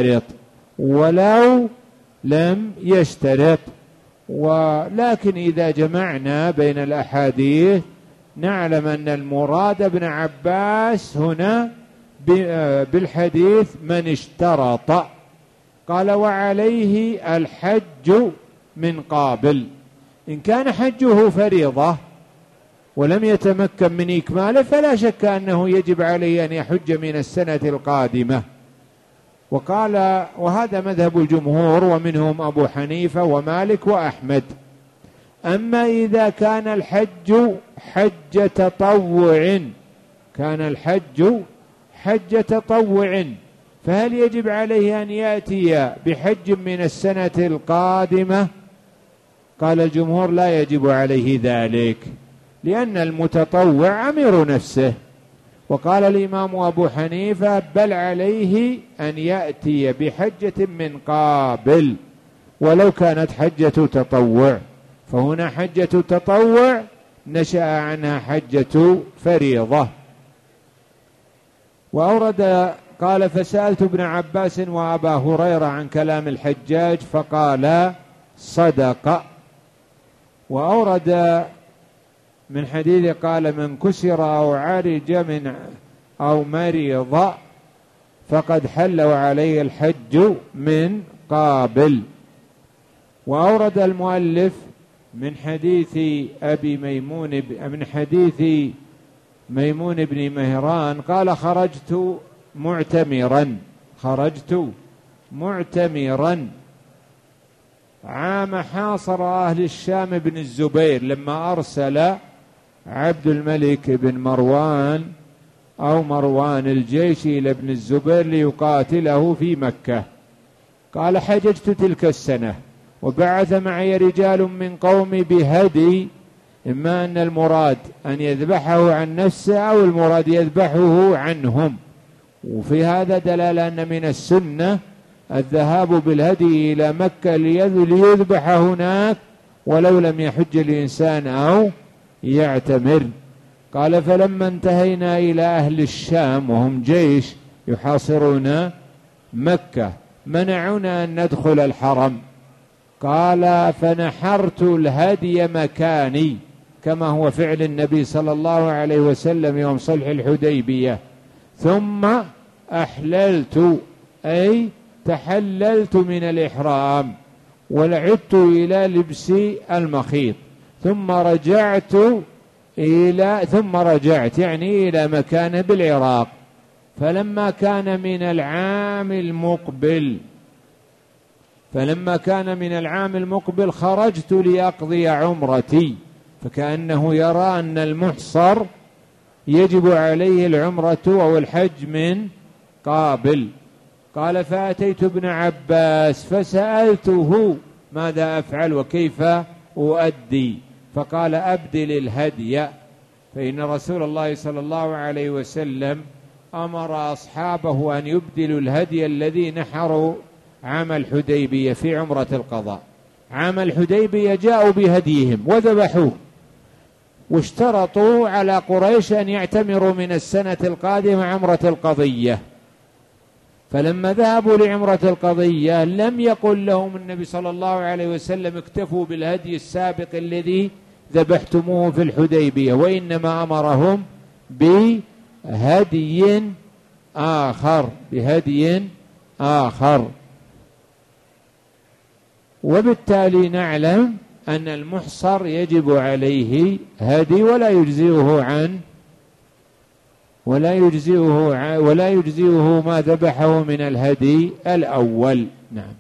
Speaker 1: يشترط، ولكن إذا جمعنا بين الأحاديث نعلم أن المراد ابن عباس هنا بالحديث من اشترط. قال وعليه الحج من قابل، إن كان حجه فريضة ولم يتمكن من إكماله فلا شك أنه يجب عليه أن يحج من السنة القادمة. وقال وهذا مذهب الجمهور ومنهم أبو حنيفة ومالك وأحمد. أما إذا كان الحج حج تطوع فهل يجب عليه أن يأتي بحج من السنة القادمة؟ قال الجمهور لا يجب عليه ذلك، لأن المتطوع أمير نفسه. وقال الإمام أبو حنيفة بل عليه أن يأتي بحجة من قابل ولو كانت حجة تطوع، فهنا حجة تطوع نشأ عنها حجة فريضة. وأورد قال فسألت ابن عباس وأبا هريرة عن كلام الحجاج فقال صدق. وأورد من حديث قال من كسر أو عرج أو مرض فقد حل وعليه الحج من قابل. وأورد المؤلف من حديث ميمون بن مهران قال خرجت معتمرا عام حاصر أهل الشام بن الزبير، لما أرسل عبد الملك بن مروان أو مروان الجيش إلى ابن الزبير ليقاتله في مكة. قال حججت تلك السنة وبعث معي رجال من قومي بهدي، إما أن المراد أن يذبحه عن نفسه أو المراد يذبحه عنهم. وفي هذا دلالة أن من السنة الذهاب بالهدي إلى مكة ليذبح هناك ولو لم يحج الإنسان أو يعتمر. قال فلما انتهينا إلى أهل الشام وهم جيش يحاصرون مكة منعونا أن ندخل الحرم. قال فنحرت الهدي مكاني، كما هو فعل النبي صلى الله عليه وسلم يوم صلح الحديبية، ثم أحللت أي تحللت من الإحرام ولعدت إلى لبس المخيط، ثم رجعت يعني إلى مكان بالعراق. فلما كان من العام المقبل خرجت لأقضي عمرتي، فكأنه يرى أن المحصر يجب عليه العمرة أو الحج من قابل. قال فأتيت ابن عباس فسألته ماذا أفعل وكيف أؤدي، فقال أبدل الهدي، فإن رسول الله صلى الله عليه وسلم أمر أصحابه أن يبدلوا الهدي الذي نحروا عام الحديبية في عمرة القضاء. عام الحديبية جاءوا بهديهم وذبحوه، واشترطوا على قريش أن يعتمروا من السنة القادمة عمرة القضية. فلما ذهبوا لعمرة القضية لم يقل لهم النبي صلى الله عليه وسلم اكتفوا بالهدي السابق الذي ذبحتموه في الحديبية، وإنما أمرهم بهدي آخر. وبالتالي نعلم أن المحصر يجب عليه هدي ولا يجزئه ما ذبحه من الهدي الأول. نعم.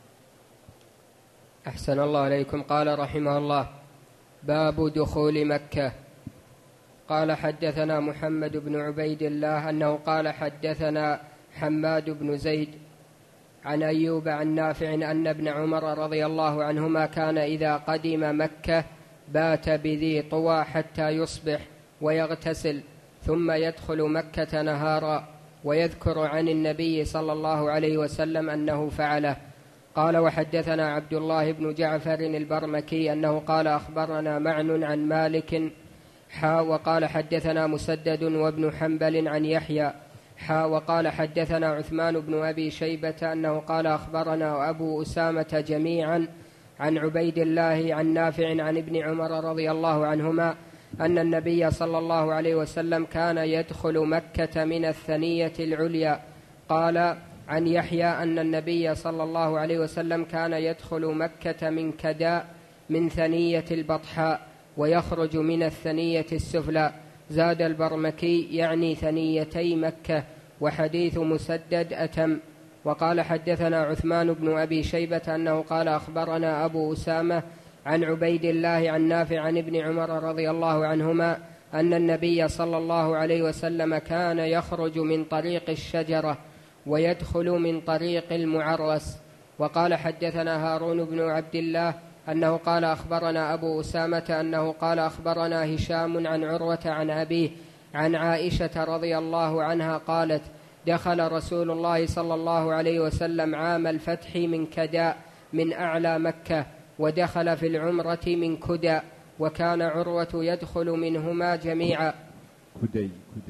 Speaker 2: أحسن الله عليكم. قال رحمه الله: باب دخول مكة. قال حدثنا محمد بن عبيد الله أنه قال حدثنا حماد بن زيد عن أيوب عن نافع أن ابن عمر رضي الله عنهما كان إذا قدم مكة بات بذي طوى حتى يصبح ويغتسل ثم يدخل مكة نهارا، ويذكر عن النبي صلى الله عليه وسلم أنه فعله. قال وحدثنا عبد الله بن جعفر البرمكي أنه قال أخبرنا معن عن مالك وقال حدثنا مسدد وابن حنبل عن يحيى وقال حدثنا عثمان بن أبي شيبة أنه قال أخبرنا أبو أسامة جميعا عن عبيد الله عن نافع عن ابن عمر رضي الله عنهما أن النبي صلى الله عليه وسلم كان يدخل مكة من الثنية العليا. قال عن يحيى أن النبي صلى الله عليه وسلم كان يدخل مكة من كداء من ثنية البطحاء ويخرج من الثنية السفلى. زاد البرمكي يعني ثنيتي مكة، وحديث مسدد أتم. وقال حدثنا عثمان بن أبي شيبة أنه قال أخبرنا أبو أسامة عن عبيد الله عن نافع عن ابن عمر رضي الله عنهما أن النبي صلى الله عليه وسلم كان يخرج من طريق الشجرة ويدخل من طريق المعرس. وقال حدثنا هارون بن عبد الله أنه قال أخبرنا أبو أسامة أنه قال أخبرنا هشام عن عروة عن أبيه عن عائشة رضي الله عنها قالت: دخل رسول الله صلى الله عليه وسلم عام الفتح من كداء من أعلى مكة، ودخل في العمرة من كدى، وكان عروة يدخل منهما جميعا.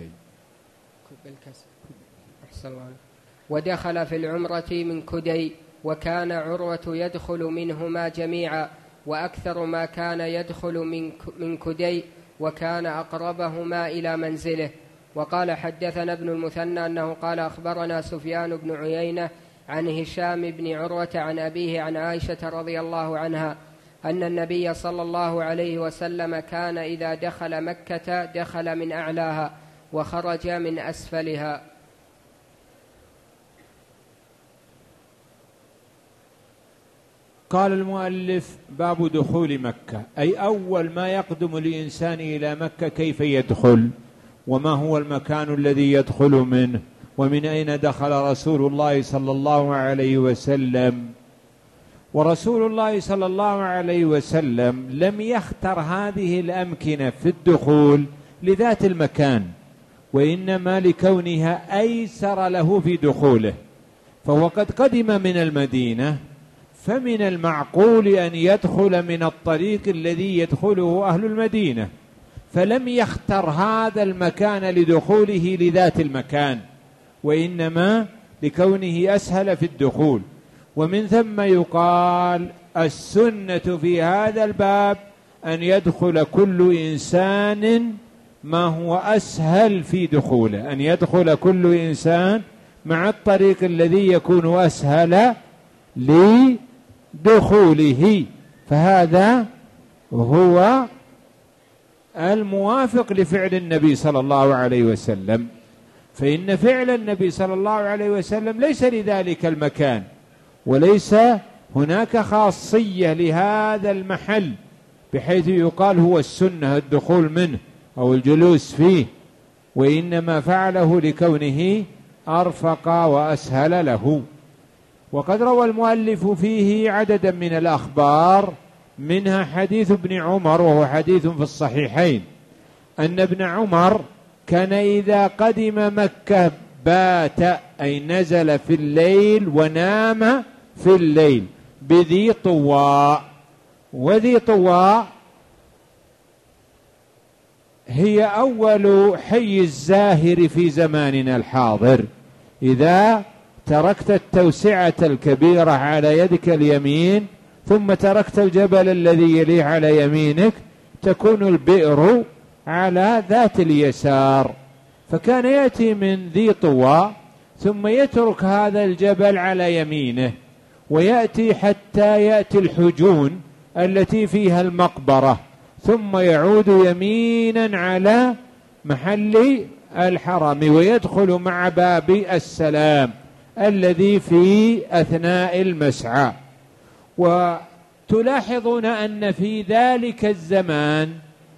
Speaker 2: ودخل في العمرة من كدي وكان عروة يدخل منهما جميعا، وأكثر ما كان يدخل من كدي، وكان أقربهما إلى منزله. وقال حدثنا ابن المثنى أنه قال أخبرنا سفيان بن عيينة عن هشام بن عروة عن أبيه عن عائشة رضي الله عنها أن النبي صلى الله عليه وسلم كان إذا دخل مكة دخل من أعلاها وخرج من أسفلها.
Speaker 1: قال المؤلف: باب دخول مكة، أي أول ما يقدم الإنسان إلى مكة كيف يدخل، وما هو المكان الذي يدخل منه، ومن أين دخل رسول الله صلى الله عليه وسلم. ورسول الله صلى الله عليه وسلم لم يختر هذه الأمكنة في الدخول لذات المكان، وإنما لكونها أيسر له في دخوله، فهو قد قدم من المدينة، فمن المعقول أن يدخل من الطريق الذي يدخله أهل المدينة، فلم يختر هذا المكان لدخوله لذات المكان، وإنما لكونه أسهل في الدخول. ومن ثم يقال السنة في هذا الباب أن يدخل كل إنسان ما هو أسهل في دخوله، أن يدخل كل إنسان مع الطريق الذي يكون أسهل لدخوله، فهذا هو الموافق لفعل النبي صلى الله عليه وسلم. فإن فعل النبي صلى الله عليه وسلم ليس لذلك المكان، وليس هناك خاصية لهذا المحل بحيث يقال هو السنة الدخول منه أو الجلوس فيه، وإنما فعله لكونه أرفق وأسهل له. وقد روى المؤلف فيه عددا من الأخبار، منها حديث ابن عمر، وهو حديث في الصحيحين، أن ابن عمر كان إذا قدم مكة بات، أي نزل في الليل ونام في الليل بذي طواء. وذي طواء هي أول حي الزاهر في زماننا الحاضر. إذا تركت التوسعة الكبيرة على يدك اليمين ثم تركت الجبل الذي يليه على يمينك، تكون البئر على ذات اليسار، فكان يأتي من ذي طواء ثم يترك هذا الجبل على يمينه ويأتي حتى يأتي الحجون التي فيها المقبرة، ثم يعود يمينا على محل الحرم ويدخل مع باب السلام الذي في أثناء المسعى. وتلاحظون أن في ذلك الزمان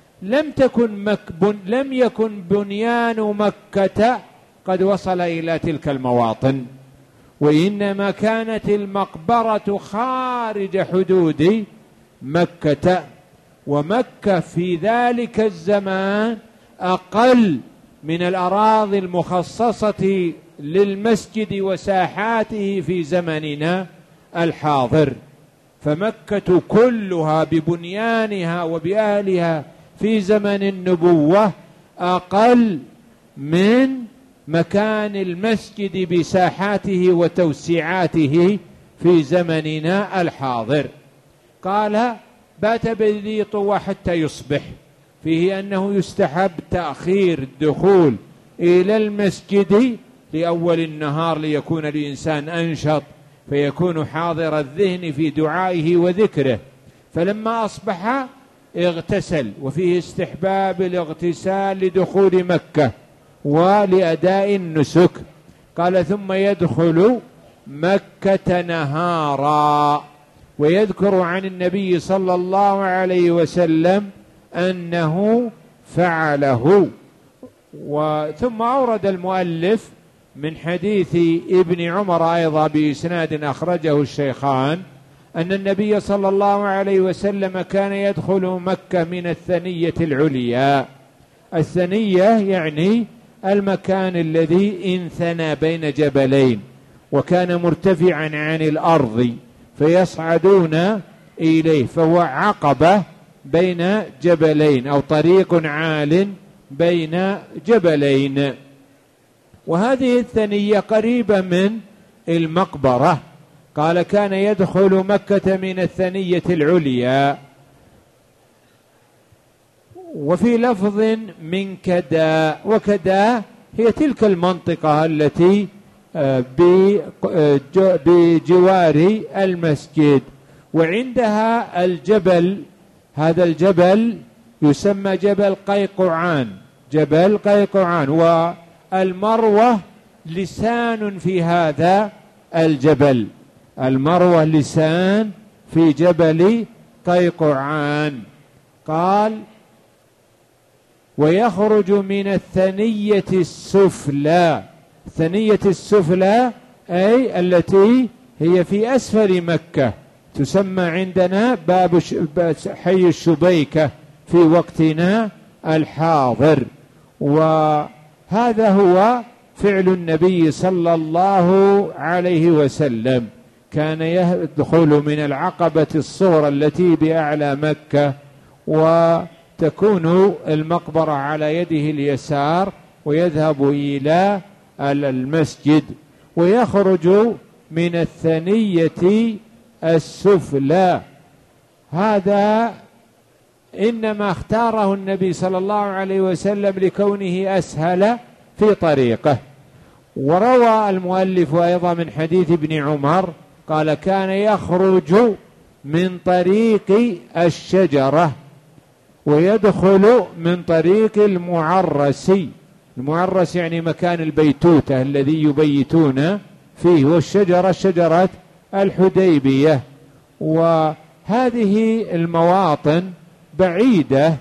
Speaker 1: لم يكن بنيان مكة قد وصل إلى تلك المواطن، وإنما كانت المقبرة خارج حدود مكة. ومكة في ذلك الزمان أقل من الأراضي المخصصة للمسجد وساحاته في زمننا الحاضر، فمكة كلها ببنيانها وبأهلها في زمن النبوة أقل من مكان المسجد بساحاته وتوسعاته في زمننا الحاضر. قال: بات بذي طوى حتى يصبح، فيه أنه يستحب تأخير الدخول إلى المسجد لأول النهار ليكون الإنسان أنشط، فيكون حاضر الذهن في دعائه وذكره. فلما أصبح اغتسل، وفيه استحباب الاغتسال لدخول مكة ولأداء النسك. قال: ثم يدخل مكة نهارا. ويذكر عن النبي صلى الله عليه وسلم أنه فعله. ثم أورد المؤلف من حديث ابن عمر أيضا بإسناد أخرجه الشيخان أن النبي صلى الله عليه وسلم كان يدخل مكة من الثنية العليا. الثنية يعني المكان الذي انثنى بين جبلين وكان مرتفعا عن الأرض فيصعدون إليه، فهو عقبة بين جبلين أو طريق عال بين جبلين. وهذه الثنية قريبة من المقبرة، قال كان يدخل مكة من الثنية العليا. وفي لفظ من كدا، وكدا هي تلك المنطقة التي بجوار المسجد، وعندها الجبل، هذا الجبل يسمى جبل قيقعان، جبل قيقعان، والمروة لسان في هذا الجبل، المروة لسان في جبل قيقعان. قال ويخرج من الثنية السفلى، الثنية السفلى أي التي هي في أسفل مكة، تسمى عندنا باب حي الشبيكة في وقتنا الحاضر. وهذا هو فعل النبي صلى الله عليه وسلم، كان يدخل من العقبة الصغرى التي بأعلى مكة، وتكون المقبرة على يده اليسار، ويذهب إلى المسجد، ويخرج من الثنية السفلى. هذا إنما اختاره النبي صلى الله عليه وسلم لكونه أسهل في طريقه. وروى المؤلف أيضا من حديث ابن عمر قال كان يخرج من طريق الشجرة ويدخل من طريق المعرس، المعرس يعني مكان البيتوتة الذي يبيتون فيه، والشجرة شجرة الحديبية. وهذه المواطن بعيدة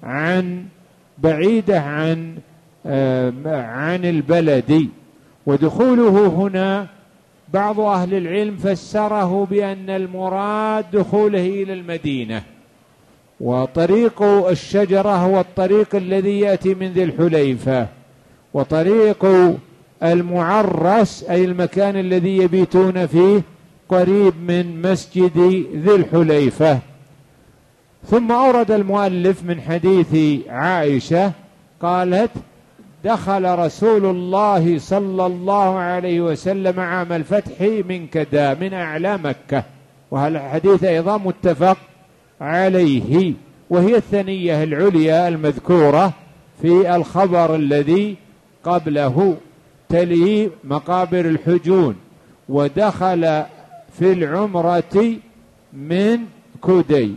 Speaker 1: عن البلد، ودخوله هنا بعض أهل العلم فسره بأن المراد دخوله إلى المدينة، وطريق الشجرة هو الطريق الذي يأتي من ذي الحليفة، وطريق المعرس أي المكان الذي يبيتون فيه قريب من مسجد ذي الحليفة. ثم أورد المؤلف من حديث عائشة قالت دخل رسول الله صلى الله عليه وسلم عام الفتح من كدا من أعلى مكة، وهذا الحديث أيضا متفق عليه، وهي الثنية العليا المذكورة في الخبر الذي قبله، تلي مقابر الحجون، ودخل في العمرة من كدي.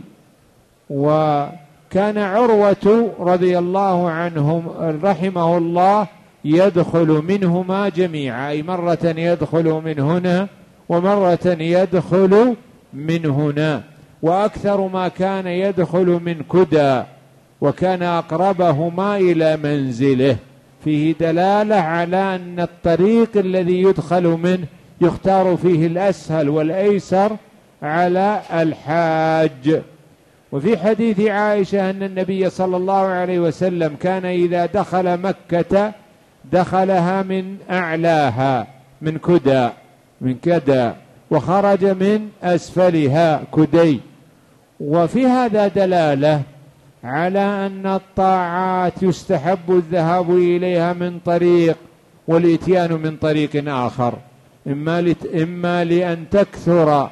Speaker 1: وكان عروة رضي الله عنهم رحمه الله يدخل منهما جميعا، أي مرة يدخل من هنا ومرة يدخل من هنا، وأكثر ما كان يدخل من كدى، وكان أقربهما إلى منزله، فيه دلالة على أن الطريق الذي يدخل منه يختار فيه الأسهل والأيسر على الحاج. وفي حديث عائشة أن النبي صلى الله عليه وسلم كان إذا دخل مكة دخلها من أعلاها من كدى وخرج من أسفلها كدي. وفي هذا دلالة على أن الطاعات يستحب الذهاب إليها من طريق والإتيان من طريق آخر، إما لأن تكثر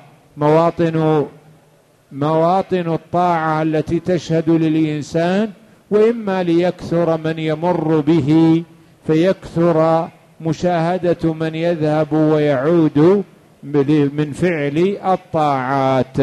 Speaker 1: مواطن الطاعة التي تشهد للإنسان، وإما ليكثر من يمر به فيكثر مشاهدة من يذهب ويعود من فعل الطاعات.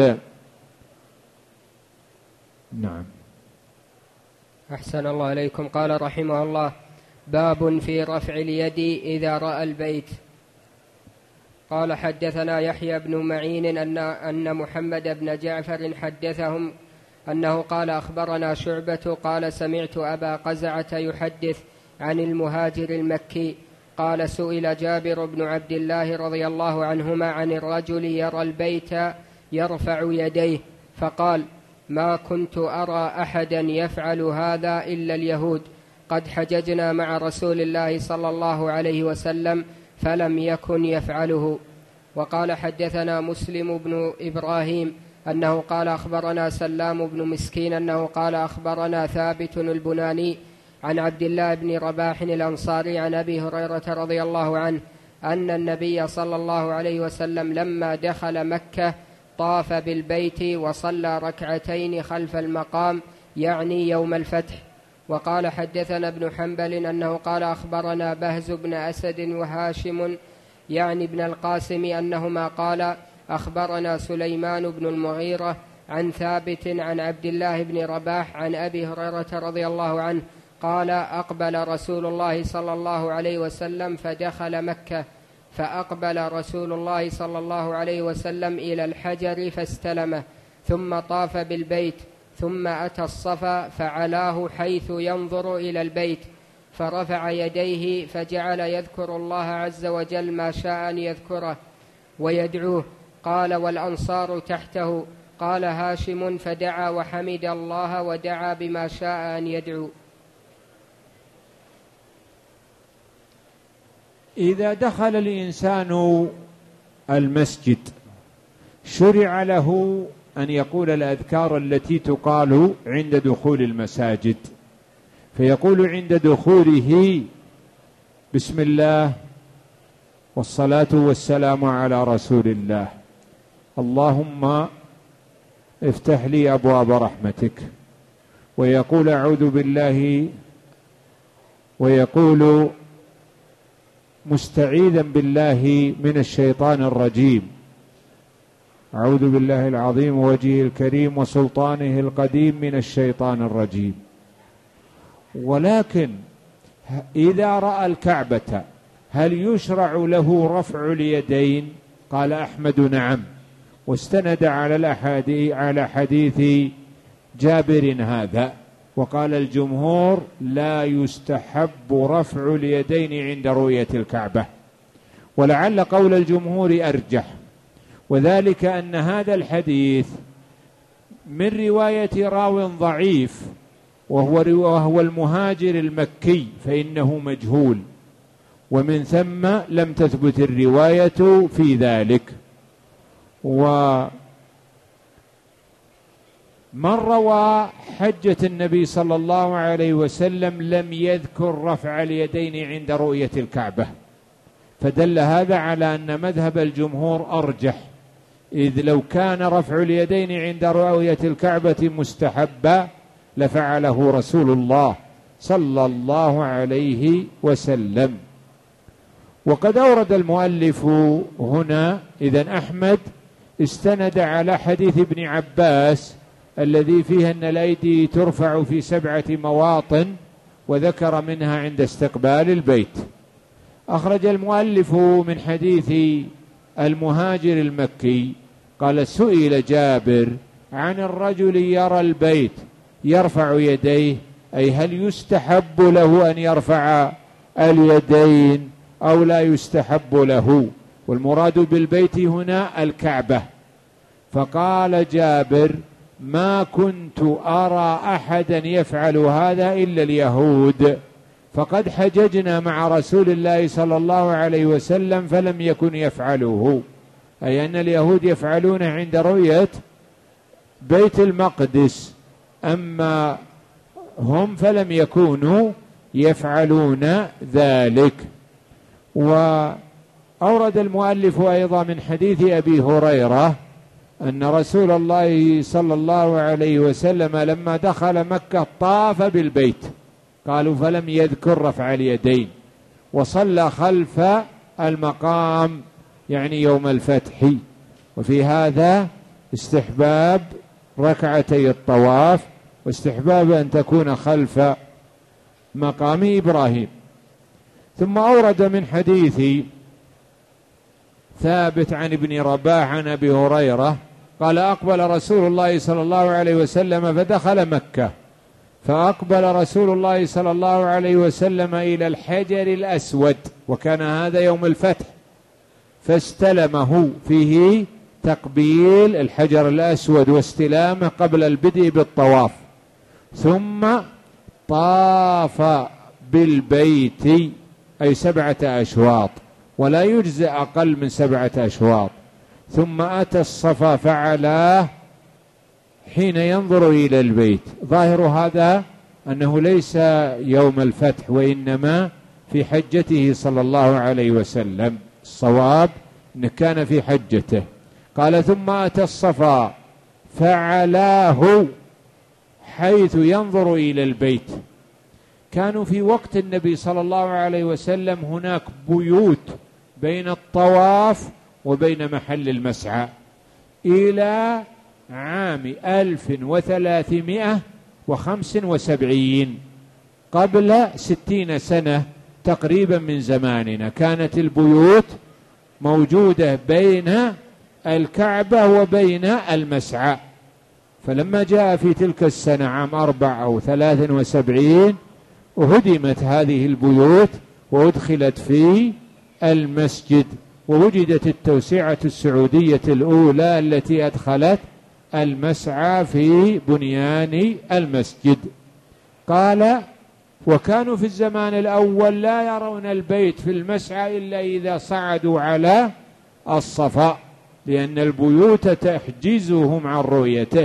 Speaker 1: نعم.
Speaker 2: أحسن الله عليكم. قال رحمه الله باب في رفع اليد إذا رأى البيت. قال حدثنا يحيى بن معين أن محمد بن جعفر حدثهم أنه قال أخبرنا شعبة قال سمعت أبا قزعة يحدث عن المهاجر المكي قال سئل جابر بن عبد الله رضي الله عنهما عن الرجل يرى البيت يرفع يديه، فقال ما كنت أرى أحدا يفعل هذا إلا اليهود، قد حججنا مع رسول الله صلى الله عليه وسلم فلم يكن يفعله. وقال حدثنا مسلم بن إبراهيم أنه قال أخبرنا سلام بن مسكين أنه قال أخبرنا ثابت البناني عن عبد الله بن رباح الأنصاري عن أبي هريرة رضي الله عنه أن النبي صلى الله عليه وسلم لما دخل مكة طاف بالبيت وصلى ركعتين خلف المقام، يعني يوم الفتح. وقال حدثنا ابن حنبل أنه قال أخبرنا بهز بن أسد وهاشم يعني ابن القاسم أنهما قال أخبرنا سليمان بن المغيرة عن ثابت عن عبد الله بن رباح عن أبي هريرة رضي الله عنه قال أقبل رسول الله صلى الله عليه وسلم فدخل مكة، فأقبل رسول الله صلى الله عليه وسلم إلى الحجر فاستلمه، ثم طاف بالبيت، ثم أتى الصفا فعلاه حيث ينظر إلى البيت، فرفع يديه فجعل يذكر الله عز وجل ما شاء أن يذكره ويدعوه. قال والأنصار تحته. قال هاشم فدعا وحمد الله ودعا بما شاء أن يدعو.
Speaker 1: إذا دخل الإنسان المسجد شرع له أن يقول الأذكار التي تقال عند دخول المساجد، فيقول عند دخوله بسم الله والصلاة والسلام على رسول الله، اللهم افتح لي أبواب رحمتك، ويقول أعوذ بالله، ويقول مستعيذا بالله من الشيطان الرجيم، أعوذ بالله العظيم ووجهه الكريم وسلطانه القديم من الشيطان الرجيم. ولكن إذا رأى الكعبة هل يشرع له رفع اليدين؟ قال أحمد نعم، واستند على حديث جابر هذا، وقال الجمهور لا يستحب رفع اليدين عند رؤية الكعبة، ولعل قول الجمهور أرجح، وذلك أن هذا الحديث من رواية راو ضعيف وهو المهاجر المكي، فإنه مجهول، ومن ثم لم تثبت الرواية في ذلك. ومن روى حجة النبي صلى الله عليه وسلم لم يذكر رفع اليدين عند رؤية الكعبة، فدل هذا على أن مذهب الجمهور أرجح، إذ لو كان رفع اليدين عند رؤية الكعبة مستحبا لفعله رسول الله صلى الله عليه وسلم. وقد أورد المؤلف هنا إذن أحمد استند على حديث ابن عباس الذي فيه أن الأيدي ترفع في 7 مواطن، وذكر منها عند استقبال البيت. أخرج المؤلف من حديث المهاجر المكي قال سئل جابر عن الرجل يرى البيت يرفع يديه، أي هل يستحب له أن يرفع اليدين أو لا يستحب له، والمراد بالبيت هنا الكعبة. فقال جابر ما كنت أرى أحدا يفعل هذا إلا اليهود، فقد حججنا مع رسول الله صلى الله عليه وسلم فلم يكن يفعله، أي أن اليهود يفعلون عند رؤية بيت المقدس، أما هم فلم يكونوا يفعلون ذلك. وأورد المؤلف أيضا من حديث أبي هريرة أن رسول الله صلى الله عليه وسلم لما دخل مكة طاف بالبيت، قالوا فلم يذكر رفع اليدين، وصلى خلف المقام يعني يوم الفتح. وفي هذا استحباب ركعتي الطواف، واستحباب أن تكون خلف مقام إبراهيم. ثم أورد من حديث ثابت عن ابن رباح عن أبي هريرة قال أقبل رسول الله صلى الله عليه وسلم فدخل مكة، فأقبل رسول الله صلى الله عليه وسلم إلى الحجر الأسود، وكان هذا يوم الفتح، فاستلمه، فيه تقبيل الحجر الأسود واستلامه قبل البدء بالطواف، ثم طاف بالبيت أي 7 أشواط، ولا يجزئ أقل من 7 أشواط، ثم أتى الصفا فعلاه حين ينظر إلى البيت. ظاهر هذا أنه ليس يوم الفتح، وإنما في حجته صلى الله عليه وسلم. الصواب أنه كان في حجته. قال ثم أتى الصفا فعلاه حيث ينظر إلى البيت. كانوا في وقت النبي صلى الله عليه وسلم هناك بيوت بين الطواف وبين محل المسعى إلى عام 1375 قبل 60 سنة تقريبا من زماننا، كانت البيوت موجودة بين الكعبة وبين المسعى. فلما جاء في تلك السنة عام 4 أو 73 هدمت هذه البيوت وأدخلت في المسجد، ووجدت التوسعة السعودية الأولى التي أدخلت المسعى في بنيان المسجد. قال وكانوا في الزمان الأول لا يرون البيت في المسعى إلا إذا صعدوا على الصفا، لأن البيوت تحجزهم عن رؤيته.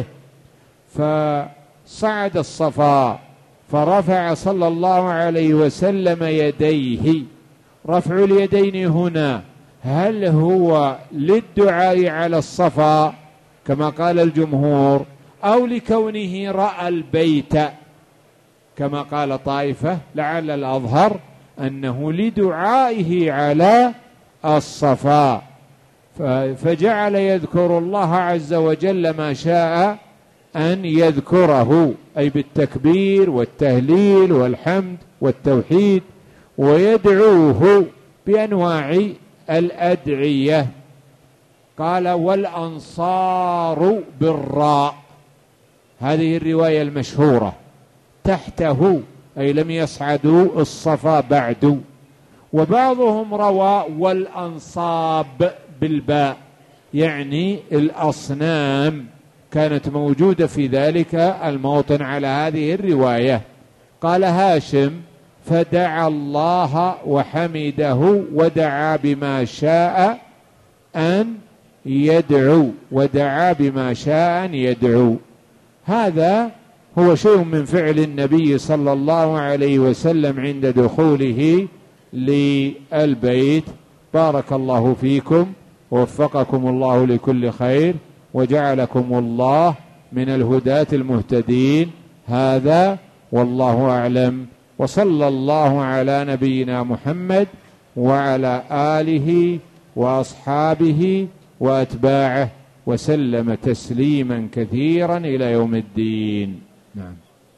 Speaker 1: فصعد الصفا فرفع صلى الله عليه وسلم يديه. رفع اليدين هنا هل هو للدعاء على الصفا كما قال الجمهور، أو لكونه رأى البيت كما قال طائفة؟ لعل الأظهر أنه لدعائه على الصفا، فجعل يذكر الله عز وجل ما شاء أن يذكره، أي بالتكبير والتهليل والحمد والتوحيد، ويدعوه بأنواع الأدعية. قال والأنصار بالراء، هذه الرواية المشهورة، تحته أي لم يصعدوا الصفا بعد. وبعضهم روى والأنصاب بالباء، يعني الأصنام كانت موجودة في ذلك الموطن على هذه الرواية. قال هاشم فدعا الله وحمده ودعا بما شاء أن يدعو، ودعا بما شاء أن يدعو. هذا هو شيء من فعل النبي صلى الله عليه وسلم عند دخوله للبيت. بارك الله فيكم ووفقكم الله لكل خير وجعلكم الله من الهداة المهتدين. هذا والله أعلم، وصلى الله على نبينا محمد وعلى آله وأصحابه وأتباعه وسلم تسليما كثيرا إلى يوم الدين. نعم.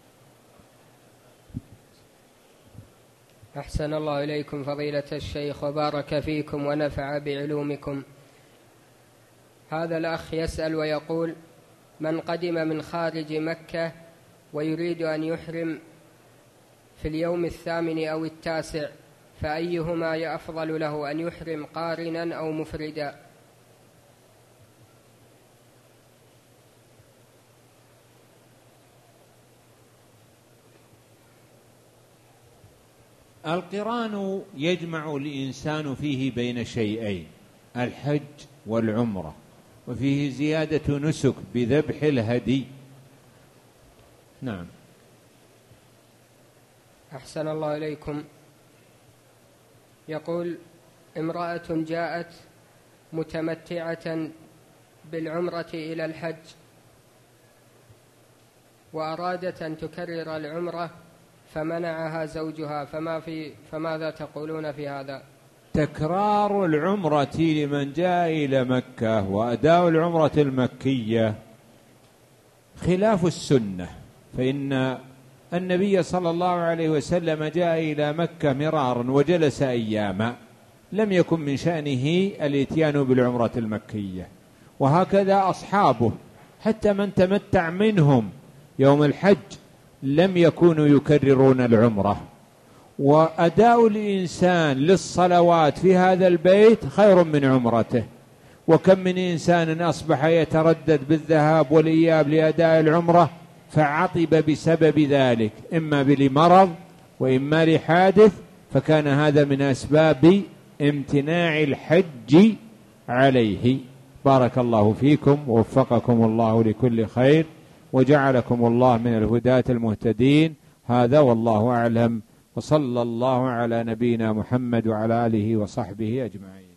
Speaker 2: أحسن الله إليكم فضيلة الشيخ وبارك فيكم ونفع بعلومكم. هذا الأخ يسأل ويقول: من قدم من خارج مكة ويريد أن يحرم في اليوم 8 أو 9، فأيهما أفضل له، أن يحرم قارنا أو مفردا؟
Speaker 1: القران يجمع الإنسان فيه بين شيئين: الحج والعمرة، وفيه زيادة نسك بذبح الهدي. نعم.
Speaker 2: أحسن الله إليكم. يقول: امرأة جاءت متمتعة بالعمرة إلى الحج وأرادت أن تكرر العمرة فمنعها زوجها، فماذا تقولون في هذا؟
Speaker 1: تكرار العمرة لمن جاء إلى مكة وأداء العمرة المكية خلاف السنة، فإن النبي صلى الله عليه وسلم جاء إلى مكة مرارا وجلس أياما، لم يكن من شأنه الاتيان بالعمرة المكية، وهكذا أصحابه حتى من تمتع منهم يوم الحج لم يكونوا يكررون العمرة. وأداء الإنسان للصلوات في هذا البيت خير من عمرته، وكم من إنسان أصبح يتردد بالذهاب والإياب لأداء العمرة فعطب بسبب ذلك، إما لمرض وإما لحادث، فكان هذا من أسباب امتناع الحج عليه. بارك الله فيكم ووفقكم الله لكل خير وجعلكم الله من الهداة المهتدين. هذا والله أعلم، وصلى الله على نبينا محمد وعلى آله وصحبه أجمعين.